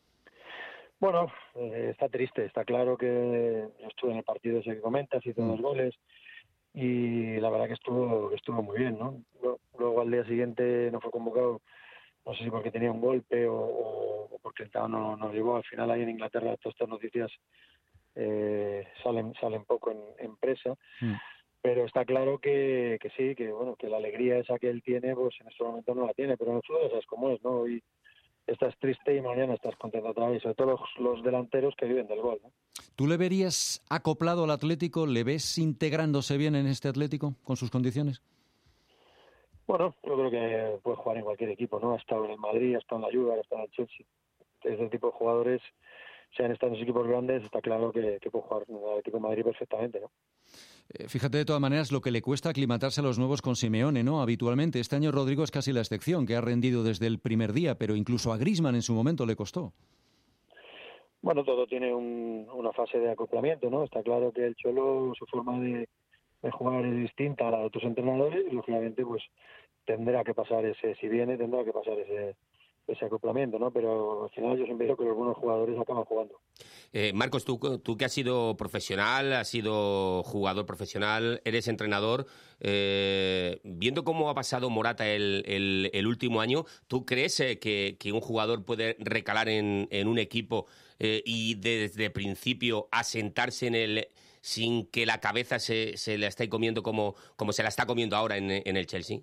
[SPEAKER 20] Bueno, eh, está triste. Está claro que estuve en el partido ese que comentas, hizo uh-huh. dos goles. Y la verdad que estuvo estuvo muy bien, ¿no? Luego al día siguiente no fue convocado, no sé si porque tenía un golpe o, o porque el T A O no nos llevó. Al final ahí en Inglaterra todas estas noticias eh, salen salen poco en, en prensa, mm. pero está claro que, que sí, que bueno, que la alegría esa que él tiene, pues en este momento no la tiene, pero en el fútbol es como es, ¿no? Y estás triste y mañana estás contento otra vez, sobre todo los, los delanteros que viven del gol, ¿no?
[SPEAKER 2] ¿Tú le verías acoplado al Atlético? ¿Le ves integrándose bien en este Atlético con sus condiciones?
[SPEAKER 20] Bueno, yo creo que puede jugar en cualquier equipo, ¿no? Ha estado en el Madrid, ha estado en la Juve, ha estado en el Chelsea. Ese tipo de jugadores, si han estado en los equipos grandes, está claro que, que puede jugar en el equipo de Madrid perfectamente, ¿no?
[SPEAKER 2] Eh, fíjate de todas maneras lo que le cuesta aclimatarse a los nuevos con Simeone, ¿no? Habitualmente. Este año Rodrigo es casi la excepción, que ha rendido desde el primer día, pero incluso a Griezmann en su momento le costó.
[SPEAKER 20] Bueno, todo tiene un, una fase de acoplamiento, ¿no? Está claro que el Cholo, su forma de, de jugar es distinta a la de otros entrenadores y, lógicamente, pues tendrá que pasar ese, si viene, tendrá que pasar ese ese acoplamiento, ¿no? Pero al final yo siempre digo que los buenos jugadores acaban jugando.
[SPEAKER 6] Eh, Marcos, tú, tú que has sido profesional, has sido jugador profesional, eres entrenador, eh, viendo cómo ha pasado Morata el, el, el último año, ¿tú crees eh, que, que un jugador puede recalar en, en un equipo eh, y desde principio asentarse en el sin que la cabeza se, se la esté comiendo como, como se la está comiendo ahora en, en el Chelsea?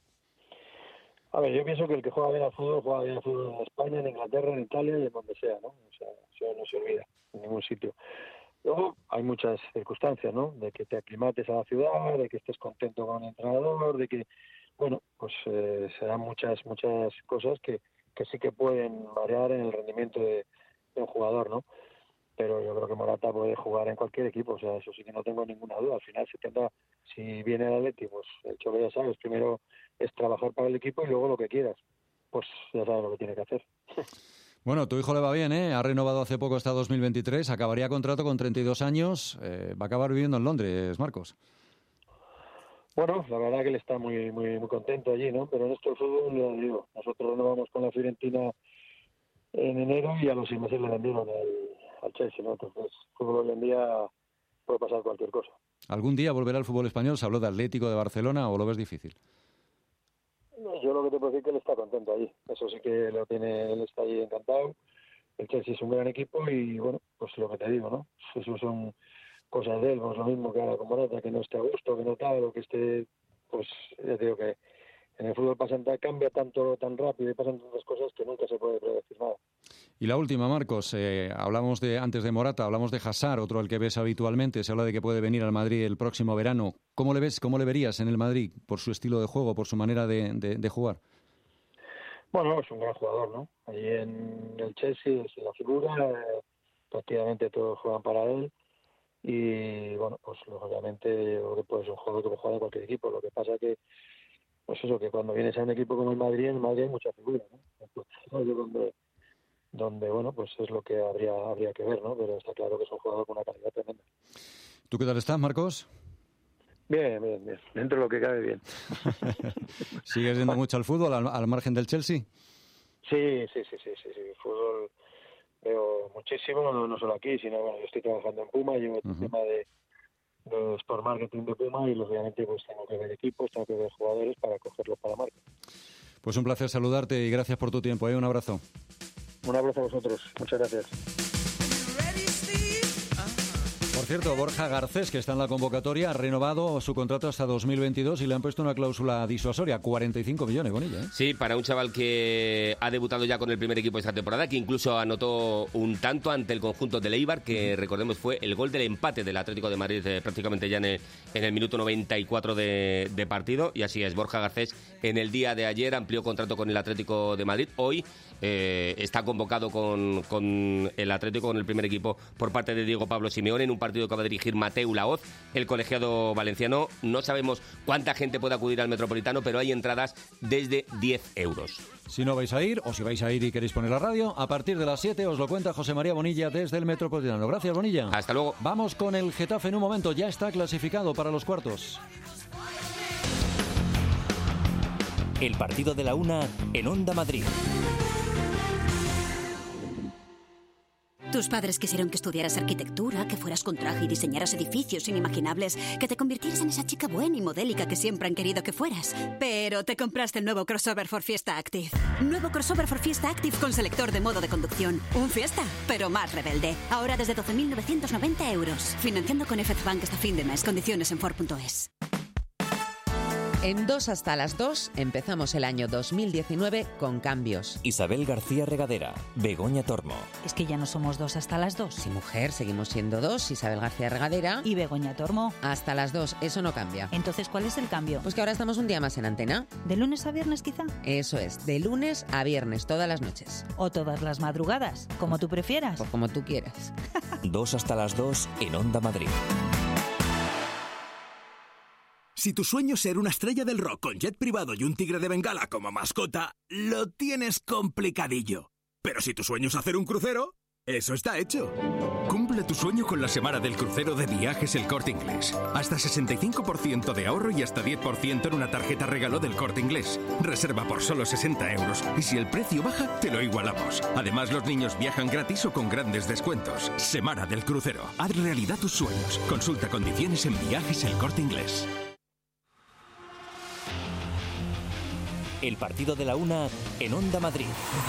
[SPEAKER 20] A ver, yo pienso que el que juega bien al fútbol, juega bien al fútbol en España, en Inglaterra, en Italia y en donde sea, ¿no? O sea, eso no se olvida en ningún sitio. Luego hay muchas circunstancias, ¿no? De que te aclimates a la ciudad, de que estés contento con el entrenador, de que, bueno, pues eh, serán muchas muchas cosas que, que sí que pueden variar en el rendimiento de, de un jugador, ¿no? Pero yo creo que Morata puede jugar en cualquier equipo, o sea, eso sí que no tengo ninguna duda. Al final se tendrá, si viene el Atleti, pues el Cholo ya sabes, primero es trabajar para el equipo y luego lo que quieras, pues ya sabes lo que tiene que hacer.
[SPEAKER 2] Bueno, tu hijo le va bien, ¿eh? Ha renovado hace poco hasta dos mil veintitrés, acabaría contrato con treinta y dos años, eh, va a acabar viviendo en Londres, Marcos.
[SPEAKER 20] Bueno, la verdad que él está muy muy muy contento allí, ¿no? Pero en esto el fútbol, ya digo, nosotros renovamos con la Fiorentina en enero y a los seis meses le vendieron el al Chelsea, ¿no? Entonces, el fútbol hoy en día puede pasar cualquier cosa.
[SPEAKER 2] ¿Algún día volverá al fútbol español? ¿Se habló de Atlético, de Barcelona o lo ves difícil?
[SPEAKER 20] No, yo lo que te puedo decir es que él está contento allí. Eso sí que lo tiene, él está allí encantado. El Chelsea es un gran equipo y, bueno, pues lo que te digo, ¿no? Eso son cosas de él, no es lo mismo que ahora con Morata, que no esté a gusto, que no tal, o que esté, pues ya te digo que en el fútbol pasan, cambia tanto, tan rápido y pasan tantas cosas que nunca se puede predecir nada.
[SPEAKER 2] Y la última, Marcos, eh, hablamos de antes de Morata, hablamos de Hazard, otro al que ves habitualmente, se habla de que puede venir al Madrid el próximo verano. ¿Cómo le ves, cómo le verías en el Madrid por su estilo de juego, por su manera de, de, de jugar?
[SPEAKER 20] Bueno, es un gran jugador, ¿no? Allí en el Chelsea es la figura, eh, prácticamente todos juegan para él y, bueno, pues lógicamente yo creo que puede ser un jugador que puede jugar en cualquier equipo. Lo que pasa que pues eso, que cuando vienes a un equipo como el Madrid, en el Madrid hay mucha figura, ¿no? Entonces, donde, donde, bueno, pues es lo que habría habría que ver, ¿no? Pero está claro que es un jugador con una calidad tremenda.
[SPEAKER 2] ¿Tú qué tal estás, Marcos?
[SPEAKER 20] Bien, bien, bien. Dentro de lo que cabe, bien.
[SPEAKER 2] ¿Sigues yendo mucho al fútbol, al, al margen del Chelsea?
[SPEAKER 20] Sí, sí, sí, sí, sí, sí. Fútbol veo muchísimo, no, no solo aquí, sino, bueno, yo estoy trabajando en Puma, llevo el uh-huh. tema de de Sport Marketing de Puma y obviamente pues tengo que ver equipos, tengo que ver jugadores para cogerlos para marca.
[SPEAKER 2] Pues un placer saludarte y gracias por tu tiempo, ¿eh? Un abrazo.
[SPEAKER 20] Un abrazo a vosotros, muchas gracias.
[SPEAKER 2] Por cierto, Borja Garcés, que está en la convocatoria, ha renovado su contrato hasta dos mil veintidós y le han puesto una cláusula disuasoria, cuarenta y cinco millones con ella, ¿eh?
[SPEAKER 6] Sí, para un chaval que ha debutado ya con el primer equipo esta temporada, que incluso anotó un tanto ante el conjunto del Eibar, que recordemos fue el gol del empate del Atlético de Madrid eh, prácticamente ya en el, en el minuto noventa y cuatro de, de partido. Y así es, Borja Garcés en el día de ayer amplió contrato con el Atlético de Madrid. Hoy eh, está convocado con, con el Atlético, con el primer equipo por parte de Diego Pablo Simeone en un partido que va a dirigir Mateu Laoz, el colegiado valenciano. No sabemos cuánta gente puede acudir al Metropolitano, pero hay entradas desde diez euros.
[SPEAKER 2] Si no vais a ir, o si vais a ir y queréis poner la radio, a partir de las siete os lo cuenta José María Bonilla desde el Metropolitano. Gracias, Bonilla.
[SPEAKER 6] Hasta luego.
[SPEAKER 2] Vamos con el Getafe en un momento. Ya está clasificado para los cuartos.
[SPEAKER 1] El partido de la una en Onda Madrid.
[SPEAKER 21] Tus padres quisieron que estudiaras arquitectura, que fueras con traje y diseñaras edificios inimaginables, que te convirtieras en esa chica buena y modélica que siempre han querido que fueras. Pero te compraste el nuevo crossover Ford Fiesta Active. Nuevo crossover Ford Fiesta Active con selector de modo de conducción. Un Fiesta, pero más rebelde. Ahora desde doce mil novecientos noventa euros. Financiando con F Z Bank hasta fin de mes. Condiciones en Ford punto es.
[SPEAKER 9] En dos hasta las dos empezamos el año dos mil diecinueve con cambios.
[SPEAKER 1] Isabel García Regadera, Begoña Tormo.
[SPEAKER 22] Es que ya no somos dos hasta las dos.
[SPEAKER 9] Sí, mujer, seguimos siendo dos, Isabel García Regadera.
[SPEAKER 22] Y Begoña Tormo.
[SPEAKER 9] Hasta las dos, eso no cambia.
[SPEAKER 22] Entonces, ¿cuál es el cambio?
[SPEAKER 9] Pues que ahora estamos un día más en antena.
[SPEAKER 22] ¿De lunes a viernes quizá?
[SPEAKER 9] Eso es, de lunes a viernes, todas las noches.
[SPEAKER 22] O todas las madrugadas, como tú prefieras.
[SPEAKER 9] Pues como tú quieras.
[SPEAKER 1] Dos hasta las dos en Onda Madrid.
[SPEAKER 23] Si tu sueño es ser una estrella del rock con jet privado y un tigre de Bengala como mascota, lo tienes complicadillo. Pero si tu sueño es hacer un crucero,
[SPEAKER 10] Eso está hecho. Cumple tu sueño con la semana del crucero de Viajes El Corte Inglés. Hasta sesenta y cinco por ciento de ahorro y hasta diez por ciento en una tarjeta regalo del Corte Inglés. Reserva por solo sesenta euros y si el precio baja, te lo igualamos. Además, los niños viajan gratis o con grandes descuentos. Semana del crucero. Haz realidad tus sueños. Consulta condiciones en Viajes El Corte Inglés.
[SPEAKER 1] El partido de la una en Onda Madrid.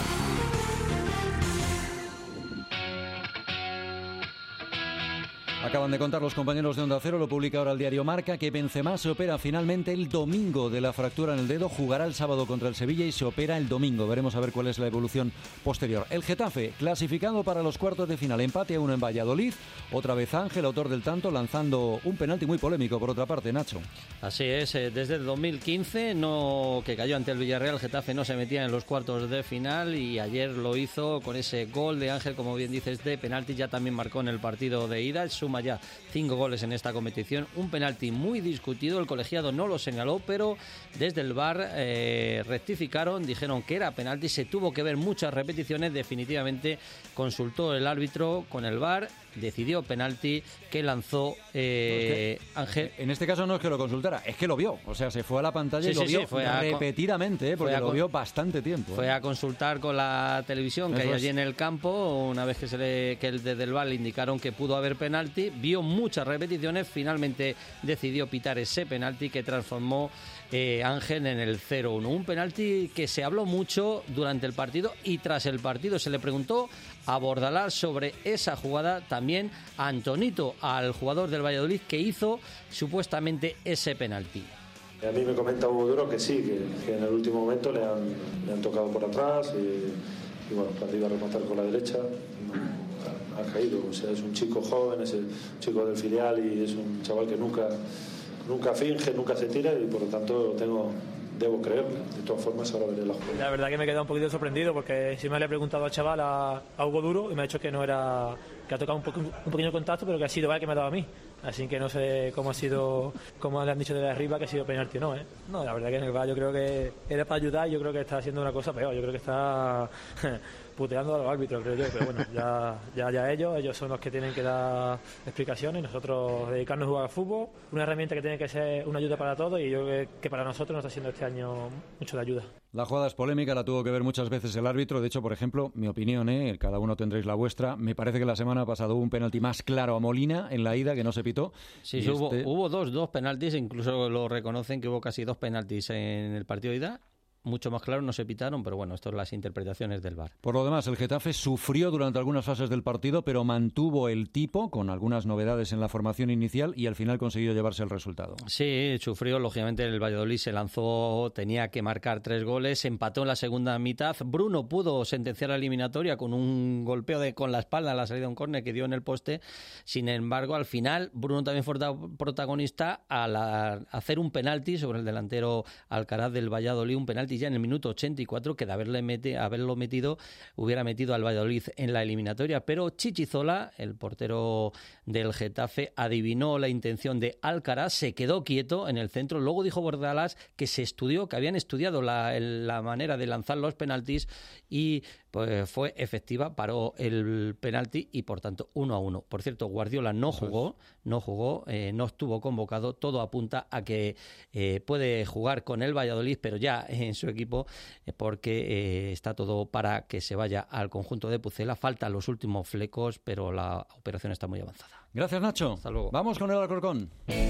[SPEAKER 2] Acaban de contar los compañeros de Onda Cero, lo publica ahora el diario Marca, que Benzema se opera finalmente el domingo de la fractura en el dedo, jugará el sábado contra el Sevilla y se opera el domingo. Veremos a ver cuál es la evolución posterior. El Getafe, clasificado para los cuartos de final, empate a uno en Valladolid. Otra vez Ángel, autor del tanto, lanzando un penalti muy polémico, por otra parte, Nacho.
[SPEAKER 5] Así es, desde el dos mil quince, no, que cayó ante el Villarreal, el Getafe no se metía en los cuartos de final y ayer lo hizo con ese gol de Ángel, como bien dices, de penalti. Ya también marcó en el partido de ida, suma ya cinco goles en esta competición, un penalti muy discutido, el colegiado no lo señaló, pero desde el V A R eh, rectificaron, dijeron que era penalti, se tuvo que ver muchas repeticiones, definitivamente consultó el árbitro con el V A R, decidió penalti que lanzó eh,
[SPEAKER 2] no, es que,
[SPEAKER 5] Ángel.
[SPEAKER 2] En este caso no es que lo consultara, es que lo vio, o sea, se fue a la pantalla sí, y lo sí, vio sí, fue repetidamente, a, porque lo vio bastante tiempo.
[SPEAKER 5] Fue
[SPEAKER 2] eh.
[SPEAKER 5] a consultar con la televisión que hay allí en el campo, una vez que se le que desde el V A R le indicaron que pudo haber penalti, vio muchas repeticiones, finalmente decidió pitar ese penalti que transformó eh, Ángel en el cero uno. Un penalti que se habló mucho durante el partido y tras el partido se le preguntó a Bordalás sobre esa jugada, también a Antonito, al jugador del Valladolid que hizo supuestamente ese penalti.
[SPEAKER 3] A mí me comenta Hugo Duro que sí, que, que en el último momento le han, le han tocado por atrás y, y bueno, cuando iba a rematar con la derecha no, ha, ha caído. O sea, es un chico joven, es el chico del filial y es un chaval que nunca, nunca finge, nunca se tira y por lo tanto tengo... debo creerlo. De todas formas, ahora veré la jugada.
[SPEAKER 7] La verdad que me he quedado un poquito sorprendido porque encima le he preguntado al chaval, a, a Hugo Duro, y me ha dicho que no era, que ha tocado un, poco, un pequeño contacto, pero que ha sido él que me ha dado a mí. Así que no sé cómo ha sido, cómo le han dicho de arriba que ha sido penalti o no, ¿eh? No, la verdad que en el V A R yo creo que era para ayudar y yo creo que está haciendo una cosa peor. Yo creo que está puteando a los árbitros, creo yo. Pero bueno, ya, ya, ya ellos, ellos son los que tienen que dar explicaciones. Nosotros dedicarnos a jugar al fútbol, una herramienta que tiene que ser una ayuda para todos y yo creo que para nosotros nos está siendo este año mucho de ayuda.
[SPEAKER 2] La jugada es polémica, la tuvo que ver muchas veces el árbitro. De hecho, por ejemplo, mi opinión, ¿eh? Cada uno tendréis la vuestra. Me parece que la semana pasada hubo un penalti más claro a Molina en la ida que no se pitó.
[SPEAKER 5] Sí, sí hubo, este... hubo dos, dos penaltis, incluso lo reconocen que hubo casi dos penaltis en el partido de ida. Mucho más claro no se pitaron, pero bueno, esto son las interpretaciones del V A R.
[SPEAKER 2] Por lo demás, el Getafe sufrió durante algunas fases del partido, pero mantuvo el tipo, con algunas novedades en la formación inicial, y al final consiguió llevarse el resultado.
[SPEAKER 5] Sí, sufrió, lógicamente el Valladolid se lanzó, tenía que marcar tres goles, empató en la segunda mitad. Bruno pudo sentenciar la eliminatoria con un golpeo de con la espalda a la salida de un córner que dio en el poste. Sin embargo, al final, Bruno también fue protagonista al hacer un penalti sobre el delantero Alcaraz del Valladolid, un penalti ya en el minuto ochenta y cuatro, que de haberle mete, haberlo metido hubiera metido al Valladolid en la eliminatoria, pero Chichizola, el portero del Getafe, adivinó la intención de Alcaraz, se quedó quieto en el centro, luego dijo Bordalás que se estudió, que habían estudiado la, la manera de lanzar los penaltis y pues fue efectiva, paró el penalti y por tanto uno a uno. Por cierto, Guardiola no jugó, no jugó, eh, no estuvo convocado, todo apunta a que eh, puede jugar con el Valladolid, pero ya en su equipo, eh, porque eh, está todo para que se vaya al conjunto de Pucela. Faltan los últimos flecos, pero la operación está muy avanzada.
[SPEAKER 2] Gracias, Nacho.
[SPEAKER 5] Hasta luego.
[SPEAKER 2] Vamos con el Alcorcón.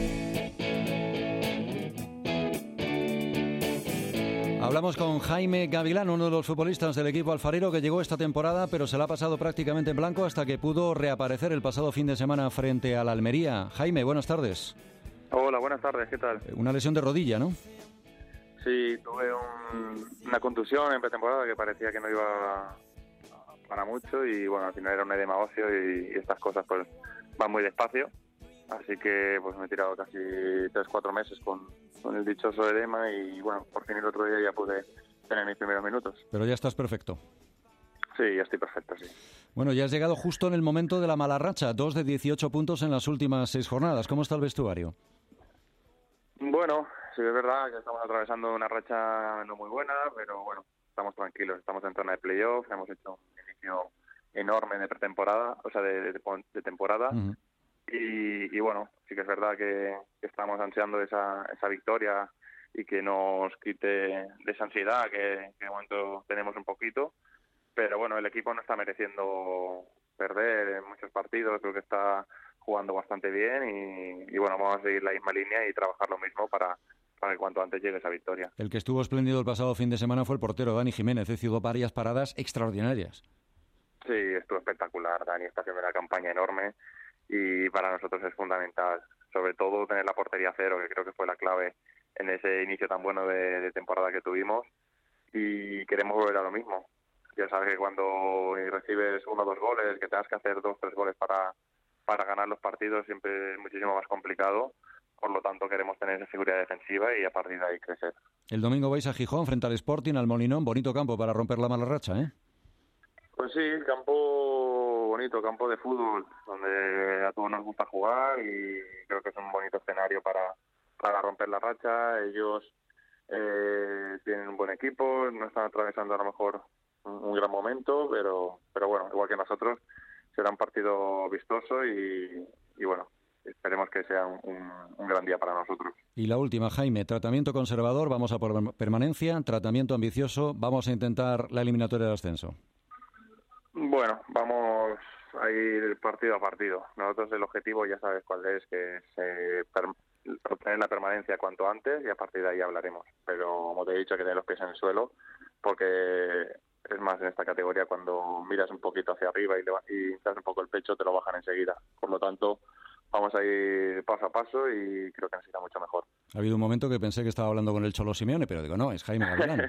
[SPEAKER 2] Hablamos con Jaime Gavilán, uno de los futbolistas del equipo alfarero que llegó esta temporada, pero se la ha pasado prácticamente en blanco hasta que pudo reaparecer el pasado fin de semana frente al Almería. Jaime, buenas tardes.
[SPEAKER 8] Hola, buenas tardes, ¿qué tal?
[SPEAKER 2] Una lesión de rodilla, ¿no?
[SPEAKER 8] Sí, tuve un, una contusión en pretemporada que parecía que no iba para mucho y bueno, al final era un edema óseo y, y estas cosas pues van muy despacio. Así que pues me he tirado casi tres, cuatro meses con, con el dichoso edema y bueno, por fin el otro día ya pude tener mis primeros minutos.
[SPEAKER 2] Pero ya estás perfecto.
[SPEAKER 8] Sí, ya estoy perfecto, sí.
[SPEAKER 2] Bueno, ya has llegado justo en el momento de la mala racha, dos de dieciocho puntos en las últimas seis jornadas. ¿Cómo está el vestuario?
[SPEAKER 8] Bueno, sí es verdad que estamos atravesando una racha no muy buena, pero bueno, estamos tranquilos, estamos en zona de playoff, hemos hecho un inicio enorme de pretemporada, o sea, de, de, de temporada.
[SPEAKER 2] Uh-huh.
[SPEAKER 8] Y, y bueno, sí que es verdad que, que estamos ansiando esa, esa victoria y que nos quite de esa ansiedad que, que de momento tenemos un poquito. Pero bueno, el equipo no está mereciendo perder en muchos partidos, creo que está jugando bastante bien y, y bueno, vamos a seguir la misma línea y trabajar lo mismo para, para que cuanto antes llegue esa victoria.
[SPEAKER 2] El que estuvo espléndido el pasado fin de semana fue el portero Dani Jiménez, hizo varias paradas extraordinarias.
[SPEAKER 8] Sí, estuvo espectacular, Dani está haciendo una campaña enorme y para nosotros es fundamental, sobre todo tener la portería cero, que creo que fue la clave en ese inicio tan bueno de, de temporada que tuvimos, y queremos volver a lo mismo. Ya sabes que cuando recibes uno o dos goles, que tengas que hacer dos o tres goles para, para ganar los partidos, siempre es muchísimo más complicado. Por lo tanto, queremos tener esa seguridad defensiva y a partir de ahí crecer.
[SPEAKER 2] El domingo vais a Gijón frente al Sporting, al Molinón. Bonito campo para romper la mala racha, ¿eh?
[SPEAKER 8] Pues sí, campo bonito, campo de fútbol, donde a todos nos gusta jugar y creo que es un bonito escenario para, para romper la racha. Ellos eh, tienen un buen equipo, no están atravesando a lo mejor un, un gran momento, pero, pero bueno, igual que nosotros, será un partido vistoso y, y bueno, esperemos que sea un, un, un gran día para nosotros.
[SPEAKER 2] Y la última, Jaime, tratamiento conservador, vamos a por permanencia, tratamiento ambicioso, vamos a intentar la eliminatoria de ascenso.
[SPEAKER 8] Bueno, vamos a ir partido a partido. Nosotros el objetivo ya sabes cuál es, que es eh, per, obtener la permanencia cuanto antes y a partir de ahí hablaremos. Pero como te he dicho, hay que tener los pies en el suelo porque es más en esta categoría cuando miras un poquito hacia arriba y, y das un poco el pecho te lo bajan enseguida. Por lo tanto, vamos a ir paso a paso y creo que nos irá mucho mejor.
[SPEAKER 2] Ha habido un momento que pensé que estaba hablando con el Cholo Simeone, pero digo, no, es Jaime Gavilán.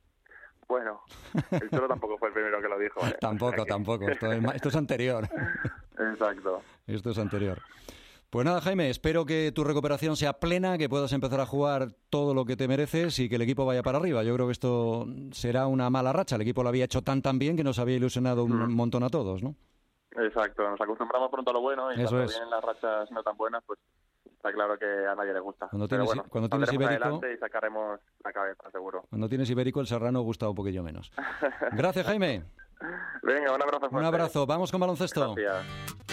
[SPEAKER 8] Bueno, el Cholo tampoco fue el primero que lo dijo. ¿eh?
[SPEAKER 2] tampoco, tampoco. Esto es, esto es anterior.
[SPEAKER 8] Exacto.
[SPEAKER 2] Esto es anterior. Pues nada, Jaime, espero que tu recuperación sea plena, que puedas empezar a jugar todo lo que te mereces y que el equipo vaya para arriba. Yo creo que esto será una mala racha. El equipo lo había hecho tan tan bien que nos había ilusionado un mm. montón a todos, ¿no?
[SPEAKER 8] Exacto. Nos acostumbramos pronto a lo bueno y
[SPEAKER 2] Eso
[SPEAKER 8] cuando
[SPEAKER 2] es.
[SPEAKER 8] vienen las rachas no tan buenas, pues está claro que a nadie le gusta.
[SPEAKER 2] Cuando
[SPEAKER 8] Pero
[SPEAKER 2] tienes,
[SPEAKER 8] bueno,
[SPEAKER 2] cuando tienes ibérico,
[SPEAKER 8] adelante y sacaremos la cabeza, seguro.
[SPEAKER 2] Cuando tienes ibérico, el serrano gusta un poquillo menos. Gracias, Jaime.
[SPEAKER 8] Venga, un abrazo fuerte.
[SPEAKER 2] Un abrazo. Vamos con baloncesto.
[SPEAKER 8] Gracias.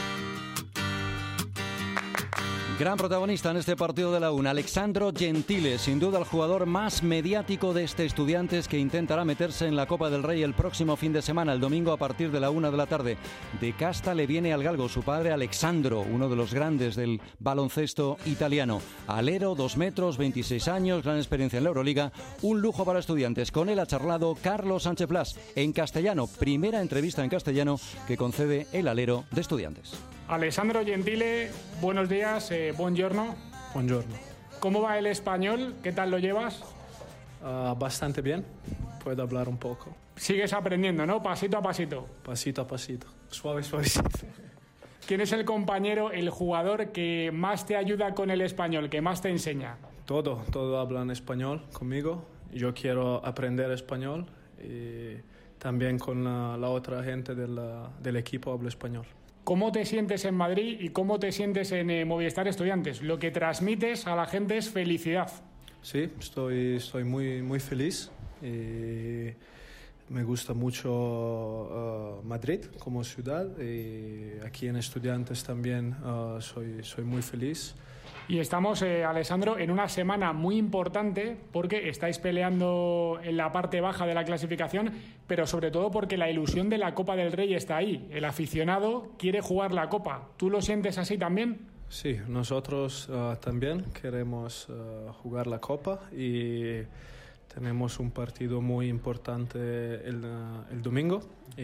[SPEAKER 2] Gran protagonista en este partido de la U N, Alexandro Gentile, sin duda el jugador más mediático de este Estudiantes que intentará meterse en la Copa del Rey el próximo fin de semana, el domingo a partir de la una de la tarde. De casta le viene al galgo su padre Alexandro, uno de los grandes del baloncesto italiano. Alero, dos metros, veintiséis años, gran experiencia en la Euroliga, un lujo para Estudiantes. Con él ha charlado Carlos Sánchez Blas en castellano, primera entrevista en castellano que concede el alero de Estudiantes.
[SPEAKER 11] Alessandro Gentile, buenos días, eh, buongiorno.
[SPEAKER 12] Buongiorno.
[SPEAKER 11] ¿Cómo va el español? ¿Qué tal lo llevas?
[SPEAKER 12] Uh, bastante bien, puedo hablar un poco.
[SPEAKER 11] Sigues aprendiendo, ¿no? Pasito a pasito.
[SPEAKER 12] Pasito a pasito, suave, suavecito.
[SPEAKER 11] ¿Quién es el compañero, el jugador que más te ayuda con el español, que más te enseña?
[SPEAKER 12] Todo, todo hablan español conmigo. Yo quiero aprender español y también con la, la otra gente de la, del equipo hablo español.
[SPEAKER 11] ¿Cómo te sientes en Madrid y cómo te sientes en eh, Movistar Estudiantes? Lo que transmites a la gente es felicidad.
[SPEAKER 12] Sí, estoy, estoy muy, muy feliz. Y me gusta mucho uh, Madrid como ciudad y aquí en Estudiantes también uh, soy, soy muy feliz.
[SPEAKER 11] Y estamos, eh, Alessandro, en una semana muy importante porque estáis peleando en la parte baja de la clasificación, pero sobre todo porque la ilusión de la Copa del Rey está ahí. El aficionado quiere jugar la Copa. ¿Tú lo sientes así también?
[SPEAKER 12] Sí, nosotros uh, también queremos uh, jugar la Copa y tenemos un partido muy importante el, uh, el domingo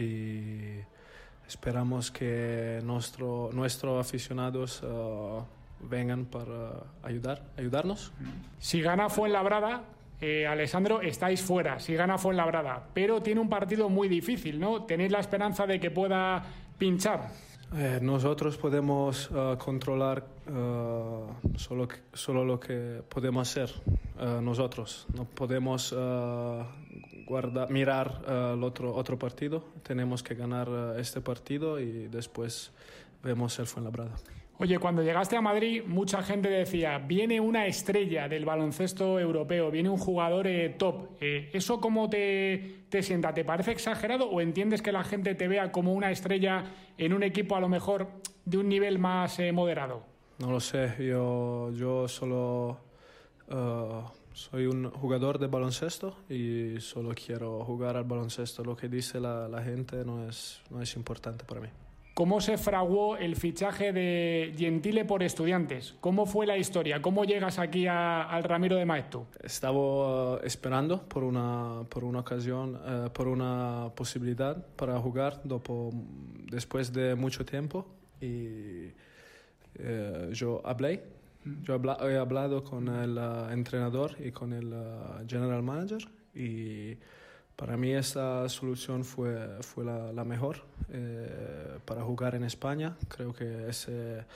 [SPEAKER 12] y esperamos que nuestro, nuestros aficionados uh, vengan para ayudar, ayudarnos.
[SPEAKER 11] Si gana Fuenlabrada, eh, Alessandro, estáis fuera. Si gana Fuenlabrada, pero tiene un partido muy difícil, ¿no? ¿Tenéis la esperanza de que pueda pinchar?
[SPEAKER 12] Eh, nosotros podemos uh, controlar uh, solo, solo lo que podemos hacer uh, nosotros. No podemos uh, guardar, mirar uh, el otro, otro partido. Tenemos que ganar uh, este partido y después vemos el Fuenlabrada.
[SPEAKER 11] Oye, cuando llegaste a Madrid, mucha gente decía, viene una estrella del baloncesto europeo, viene un jugador eh, top. Eh, ¿Eso cómo te, te sienta? ¿Te parece exagerado o entiendes que la gente te vea como una estrella en un equipo a lo mejor de un nivel más eh, moderado?
[SPEAKER 12] No lo sé, yo, yo solo uh, soy un jugador de baloncesto y solo quiero jugar al baloncesto. Lo que dice la, la gente no es, no es importante para mí.
[SPEAKER 11] ¿Cómo se fraguó el fichaje de Gentile por Estudiantes? ¿Cómo fue la historia? ¿Cómo llegas aquí a, al Ramiro de Maeztu?
[SPEAKER 12] Estaba uh, esperando por una, por una ocasión, uh, por una posibilidad para jugar dopo, después de mucho tiempo y uh, yo hablé. Yo habla, he hablado con el uh, entrenador y con el uh, general manager y para mí esta solución fue, fue la, la mejor eh, para jugar en España. Creo que ese,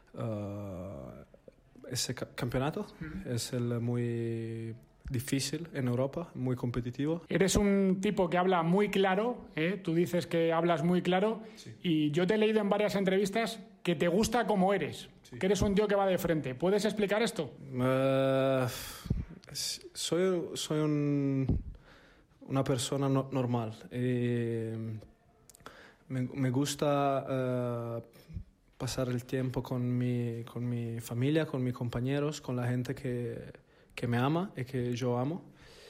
[SPEAKER 12] uh, ese ca- campeonato mm. es el muy difícil en Europa, muy competitivo.
[SPEAKER 11] Eres un tipo que habla muy claro, ¿eh? Tú dices que hablas muy claro sí. Y yo te he leído en varias entrevistas que te gusta como eres, sí. Que eres un tío que va de frente. ¿Puedes explicar esto?
[SPEAKER 12] Uh, soy, soy un... una persona no, normal. Eh, me, me gusta uh, pasar el tiempo con mi, con mi familia, con mis compañeros, con la gente que, que me ama y que yo amo.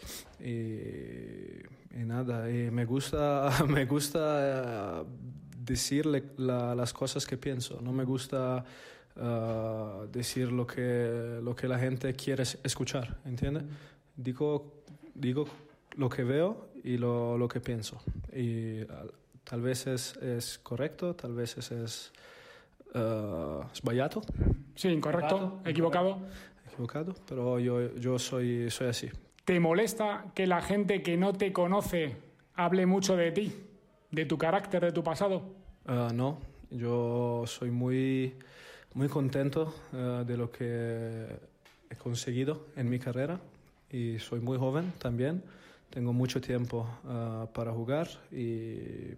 [SPEAKER 12] Y, y nada, y me gusta, me gusta uh, decirle la, las cosas que pienso. No me gusta uh, decir lo que, lo que la gente quiere escuchar, ¿entiendes? Digo, digo lo que veo y lo, lo que pienso. Y uh, tal vez es, es correcto, tal vez es, es uh, sbagliato.
[SPEAKER 11] Sí, incorrecto, Rato, equivocado.
[SPEAKER 12] Equivocado, pero yo, yo soy, soy así.
[SPEAKER 11] ¿Te molesta que la gente que no te conoce hable mucho de ti, de tu carácter, de tu pasado?
[SPEAKER 12] Uh, no, yo soy muy, muy contento uh, de lo que he conseguido en mi carrera y soy muy joven también. Tengo mucho tiempo uh, para jugar y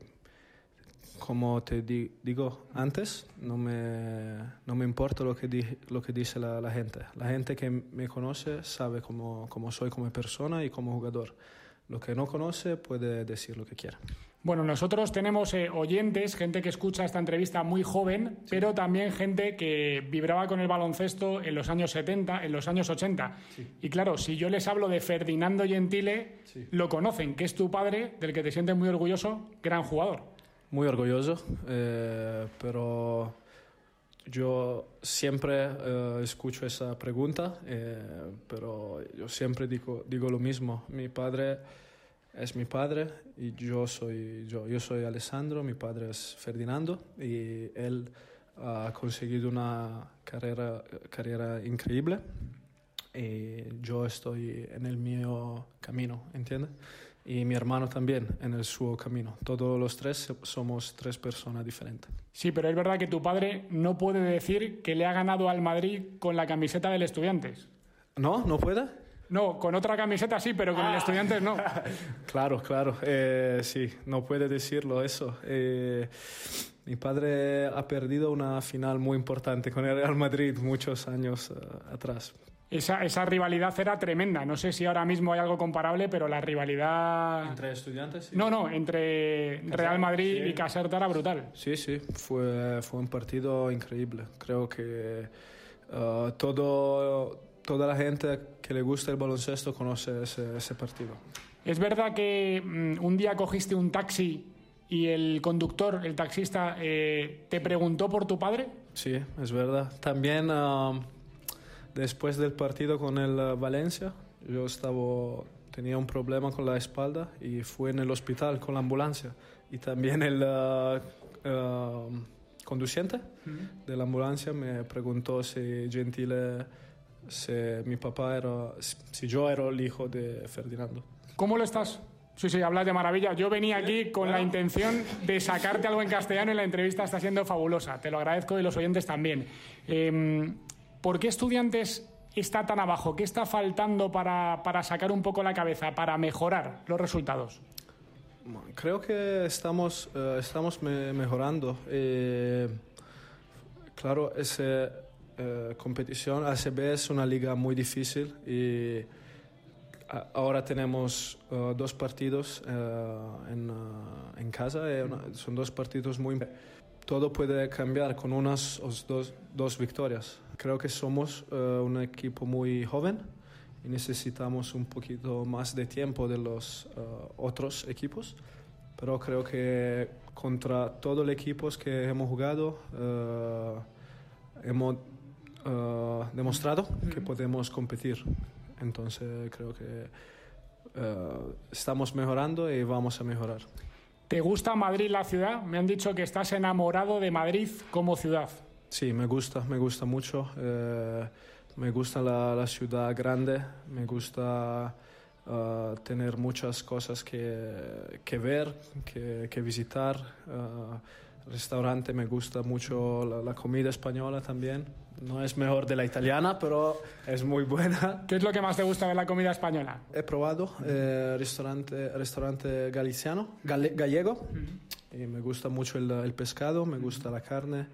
[SPEAKER 12] como te di- digo antes, no me, no me importa lo que, di- lo que dice la, la gente. La gente que me conoce sabe cómo, cómo soy como persona y como jugador. Lo que no conoce puede decir lo que quiera.
[SPEAKER 11] Bueno, nosotros tenemos eh, oyentes, gente que escucha esta entrevista muy joven, sí. Pero también gente que vibraba con el baloncesto en los años setenta, en los años ochenta. Sí. Y claro, si yo les hablo de Ferdinando Gentile, sí. Lo conocen, que es tu padre, del que te sientes muy orgulloso, gran jugador.
[SPEAKER 12] Muy orgulloso, eh, pero yo siempre eh, escucho esa pregunta, eh, pero yo siempre digo, digo lo mismo. Mi padre es mi padre y yo soy yo. Yo soy Alessandro, mi padre es Ferdinando y él ha conseguido una carrera, carrera increíble y yo estoy en el mío camino, ¿entiendes? Y mi hermano también en el suyo camino. Todos los tres somos tres personas diferentes.
[SPEAKER 11] Sí, pero es verdad que tu padre no puede decir que le ha ganado al Madrid con la camiseta del Estudiantes.
[SPEAKER 12] ¿No? ¿No puede?
[SPEAKER 11] No, con otra camiseta sí, pero con ah. el Estudiantes no.
[SPEAKER 12] Claro, claro. Eh, sí, no puede decirlo eso. Eh, mi padre ha perdido una final muy importante con el Real Madrid muchos años uh, atrás.
[SPEAKER 11] Esa, esa rivalidad era tremenda. No sé si ahora mismo hay algo comparable, pero la rivalidad...
[SPEAKER 12] ¿Entre Estudiantes? Sí.
[SPEAKER 11] No, no, entre Caser, Real Madrid sí. y Caserta era brutal.
[SPEAKER 12] Sí, sí, fue, fue un partido increíble. Creo que uh, todo, toda la gente que le gusta el baloncesto conoce ese, ese partido.
[SPEAKER 11] ¿Es verdad que um, un día cogiste un taxi y el conductor, el taxista, eh, te preguntó por tu padre?
[SPEAKER 12] Sí, es verdad. También... Uh, Después del partido con el uh, Valencia, yo estaba, tenía un problema con la espalda y fui en el hospital con la ambulancia. Y también el uh, uh, conduciente uh-huh. de la ambulancia me preguntó si Gentile, si mi papá era, si yo era el hijo de Ferdinando.
[SPEAKER 11] ¿Cómo lo estás? Sí, sí, hablas de maravilla. Yo venía aquí con la intención de sacarte algo en castellano y la entrevista está siendo fabulosa. Te lo agradezco y los oyentes también. Eh, ¿Por qué Estudiantes está tan abajo? ¿Qué está faltando para, para sacar un poco la cabeza, para mejorar los resultados?
[SPEAKER 12] Creo que estamos, uh, estamos me- mejorando. Eh, Claro, esa eh, competición A C B es una liga muy difícil y a, ahora tenemos uh, dos partidos uh, en, uh, en casa. Eh, una, son dos partidos muy... Todo puede cambiar con unas o dos, dos victorias. Creo que somos uh, un equipo muy joven y necesitamos un poquito más de tiempo de los uh, otros equipos, pero creo que contra todos los equipos que hemos jugado uh, hemos uh, demostrado que podemos competir. Entonces creo que uh, estamos mejorando y vamos a mejorar.
[SPEAKER 11] ¿Te gusta Madrid la ciudad? Me han dicho que estás enamorado de Madrid como ciudad.
[SPEAKER 12] Sí, me gusta, me gusta mucho. Eh, me gusta la, la ciudad grande, me gusta uh, tener muchas cosas que, que ver, que, que visitar. Uh, restaurante, me gusta mucho la, la comida española también. No es mejor de la italiana, pero es muy buena.
[SPEAKER 11] ¿Qué es lo que más te gusta de la comida española?
[SPEAKER 12] He probado eh, restaurante, restaurante galiciano, gale, gallego, uh-huh. y me gusta mucho el, el pescado, me gusta la carne,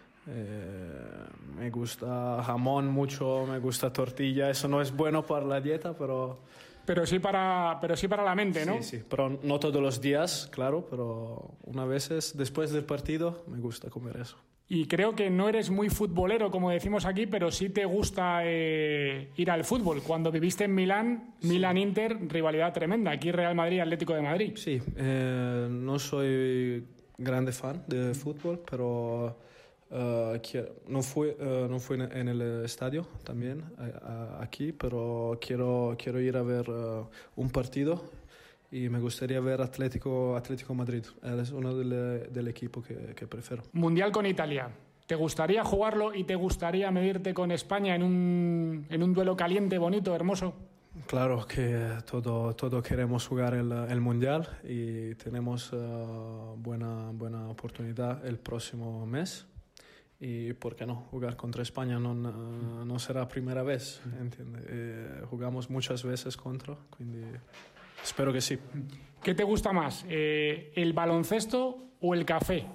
[SPEAKER 12] eh, me gusta jamón mucho, me gusta tortilla. Eso no es bueno para la dieta, pero...
[SPEAKER 11] Pero sí para, pero sí para la mente, ¿no?
[SPEAKER 12] Sí, sí, pero no todos los días, claro, pero una vez después del partido me gusta comer eso.
[SPEAKER 11] Y creo que no eres muy futbolero, como decimos aquí, pero sí te gusta eh, ir al fútbol. Cuando viviste en Milán, sí. Milán-Inter, rivalidad tremenda. Aquí Real Madrid-Atlético de Madrid.
[SPEAKER 12] Sí, eh, no soy grande fan de fútbol, pero uh, quiero, no fui, uh, no fui en el estadio también, uh, aquí, pero quiero, quiero ir a ver uh, un partido. Y me gustaría ver Atlético, Atlético Madrid. Es uno del, del equipo que, que prefiero.
[SPEAKER 11] Mundial con Italia. ¿Te gustaría jugarlo y te gustaría medirte con España en un, en un duelo caliente, bonito, hermoso?
[SPEAKER 12] Claro que todo, todo queremos jugar el, el Mundial y tenemos uh, buena, buena oportunidad el próximo mes. Y por qué no, jugar contra España no, no, no será la primera vez, ¿entiendes? Eh, jugamos muchas veces contra, quindi... Espero que sí.
[SPEAKER 11] ¿Qué te gusta más, eh, el baloncesto o el café?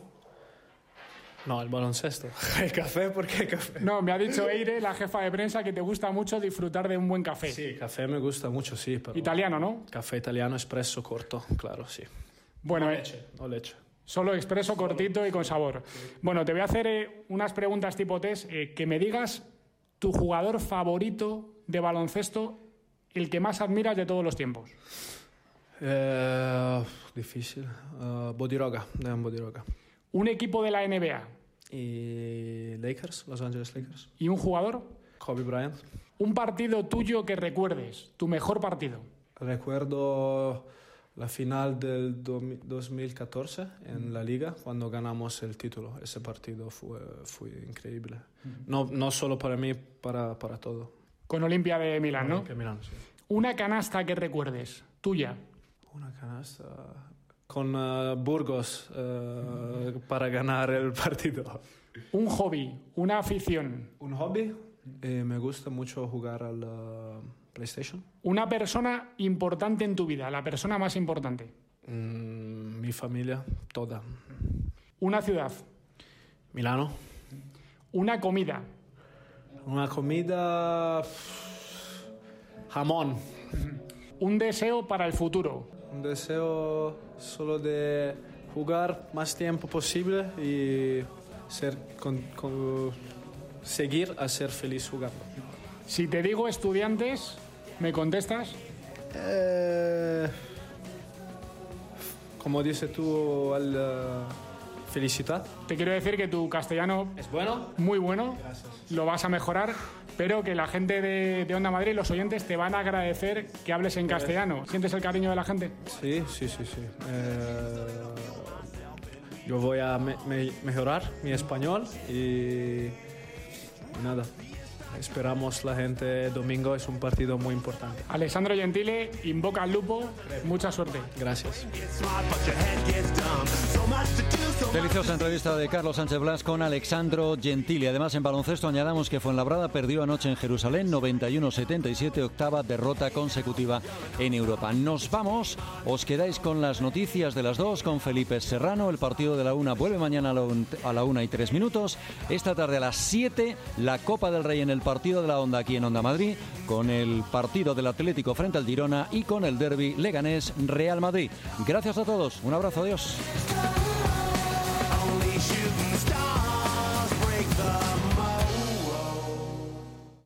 [SPEAKER 12] No, el baloncesto. ¿El café? ¿Por qué café?
[SPEAKER 11] No, me ha dicho Eire, la jefa de prensa, que te gusta mucho disfrutar de un buen café.
[SPEAKER 12] Sí, café me gusta mucho, sí. Pero
[SPEAKER 11] italiano, ¿no?
[SPEAKER 12] Café italiano, espresso corto, claro, sí.
[SPEAKER 11] Bueno,
[SPEAKER 12] no leche, no leche.
[SPEAKER 11] Solo expreso cortito y con sabor. Bueno, te voy a hacer eh, unas preguntas tipo test. Eh, que me digas tu jugador favorito de baloncesto, el que más admiras de todos los tiempos.
[SPEAKER 12] Eh, difícil. Uh, Bodiroga, Dejan Bodiroga.
[SPEAKER 11] Un equipo de la N B A.
[SPEAKER 12] Y Lakers, Los Angeles Lakers.
[SPEAKER 11] ¿Y un jugador?
[SPEAKER 12] Kobe Bryant.
[SPEAKER 11] Un partido tuyo que recuerdes, tu mejor partido.
[SPEAKER 12] Recuerdo la final del dos mil catorce en la Liga, cuando ganamos el título. Ese partido fue, fue increíble. No, no solo para mí, para, para todo.
[SPEAKER 11] Con Olimpia de Milán, ¿no?
[SPEAKER 12] Olimpia de Milán, sí.
[SPEAKER 11] Una canasta que recuerdes, tuya.
[SPEAKER 12] Una canasta con uh, Burgos uh, para ganar el partido.
[SPEAKER 11] Un hobby, una afición.
[SPEAKER 12] Un hobby, eh, me gusta mucho jugar al uh, PlayStation.
[SPEAKER 11] Una persona importante en tu vida, la persona más importante.
[SPEAKER 12] Mm, mi familia, toda.
[SPEAKER 11] Una ciudad.
[SPEAKER 12] Milano.
[SPEAKER 11] Una comida.
[SPEAKER 12] Una comida... jamón.
[SPEAKER 11] Un deseo para el futuro.
[SPEAKER 12] Un deseo solo de jugar más tiempo posible y ser, con, con, seguir a ser feliz jugando.
[SPEAKER 11] Si te digo estudiantes, ¿me contestas?
[SPEAKER 12] Eh, como dices tú, al, uh, felicidad.
[SPEAKER 11] Te quiero decir que tu castellano
[SPEAKER 12] es bueno.
[SPEAKER 11] Muy bueno.
[SPEAKER 12] Gracias.
[SPEAKER 11] Lo vas a mejorar. Pero que la gente de, de Onda Madrid, los oyentes, te van a agradecer que hables en castellano. ¿Sientes el cariño de la gente?
[SPEAKER 12] Sí, sí, sí, sí. Eh, yo voy a me, me, mejorar mi español y, y nada. esperamos la gente domingo, es un partido muy importante.
[SPEAKER 11] Alessandro Gentile, invoca al Lupo, mucha suerte.
[SPEAKER 12] Gracias.
[SPEAKER 2] Deliciosa entrevista de Carlos Sánchez Blas con Alessandro Gentili. Además, en baloncesto añadamos que Fuenlabrada perdió anoche en Jerusalén noventa y uno setenta y siete, octava derrota consecutiva en Europa. Nos vamos, os quedáis con las noticias de las dos, con Felipe Serrano. El partido de la una vuelve mañana a la una y tres minutos. Esta tarde a las siete, la Copa del Rey en el partido de la Onda aquí en Onda Madrid, con el partido del Atlético frente al Girona y con el derbi Leganés Real Madrid. Gracias a todos, un abrazo, adiós. Shooting star.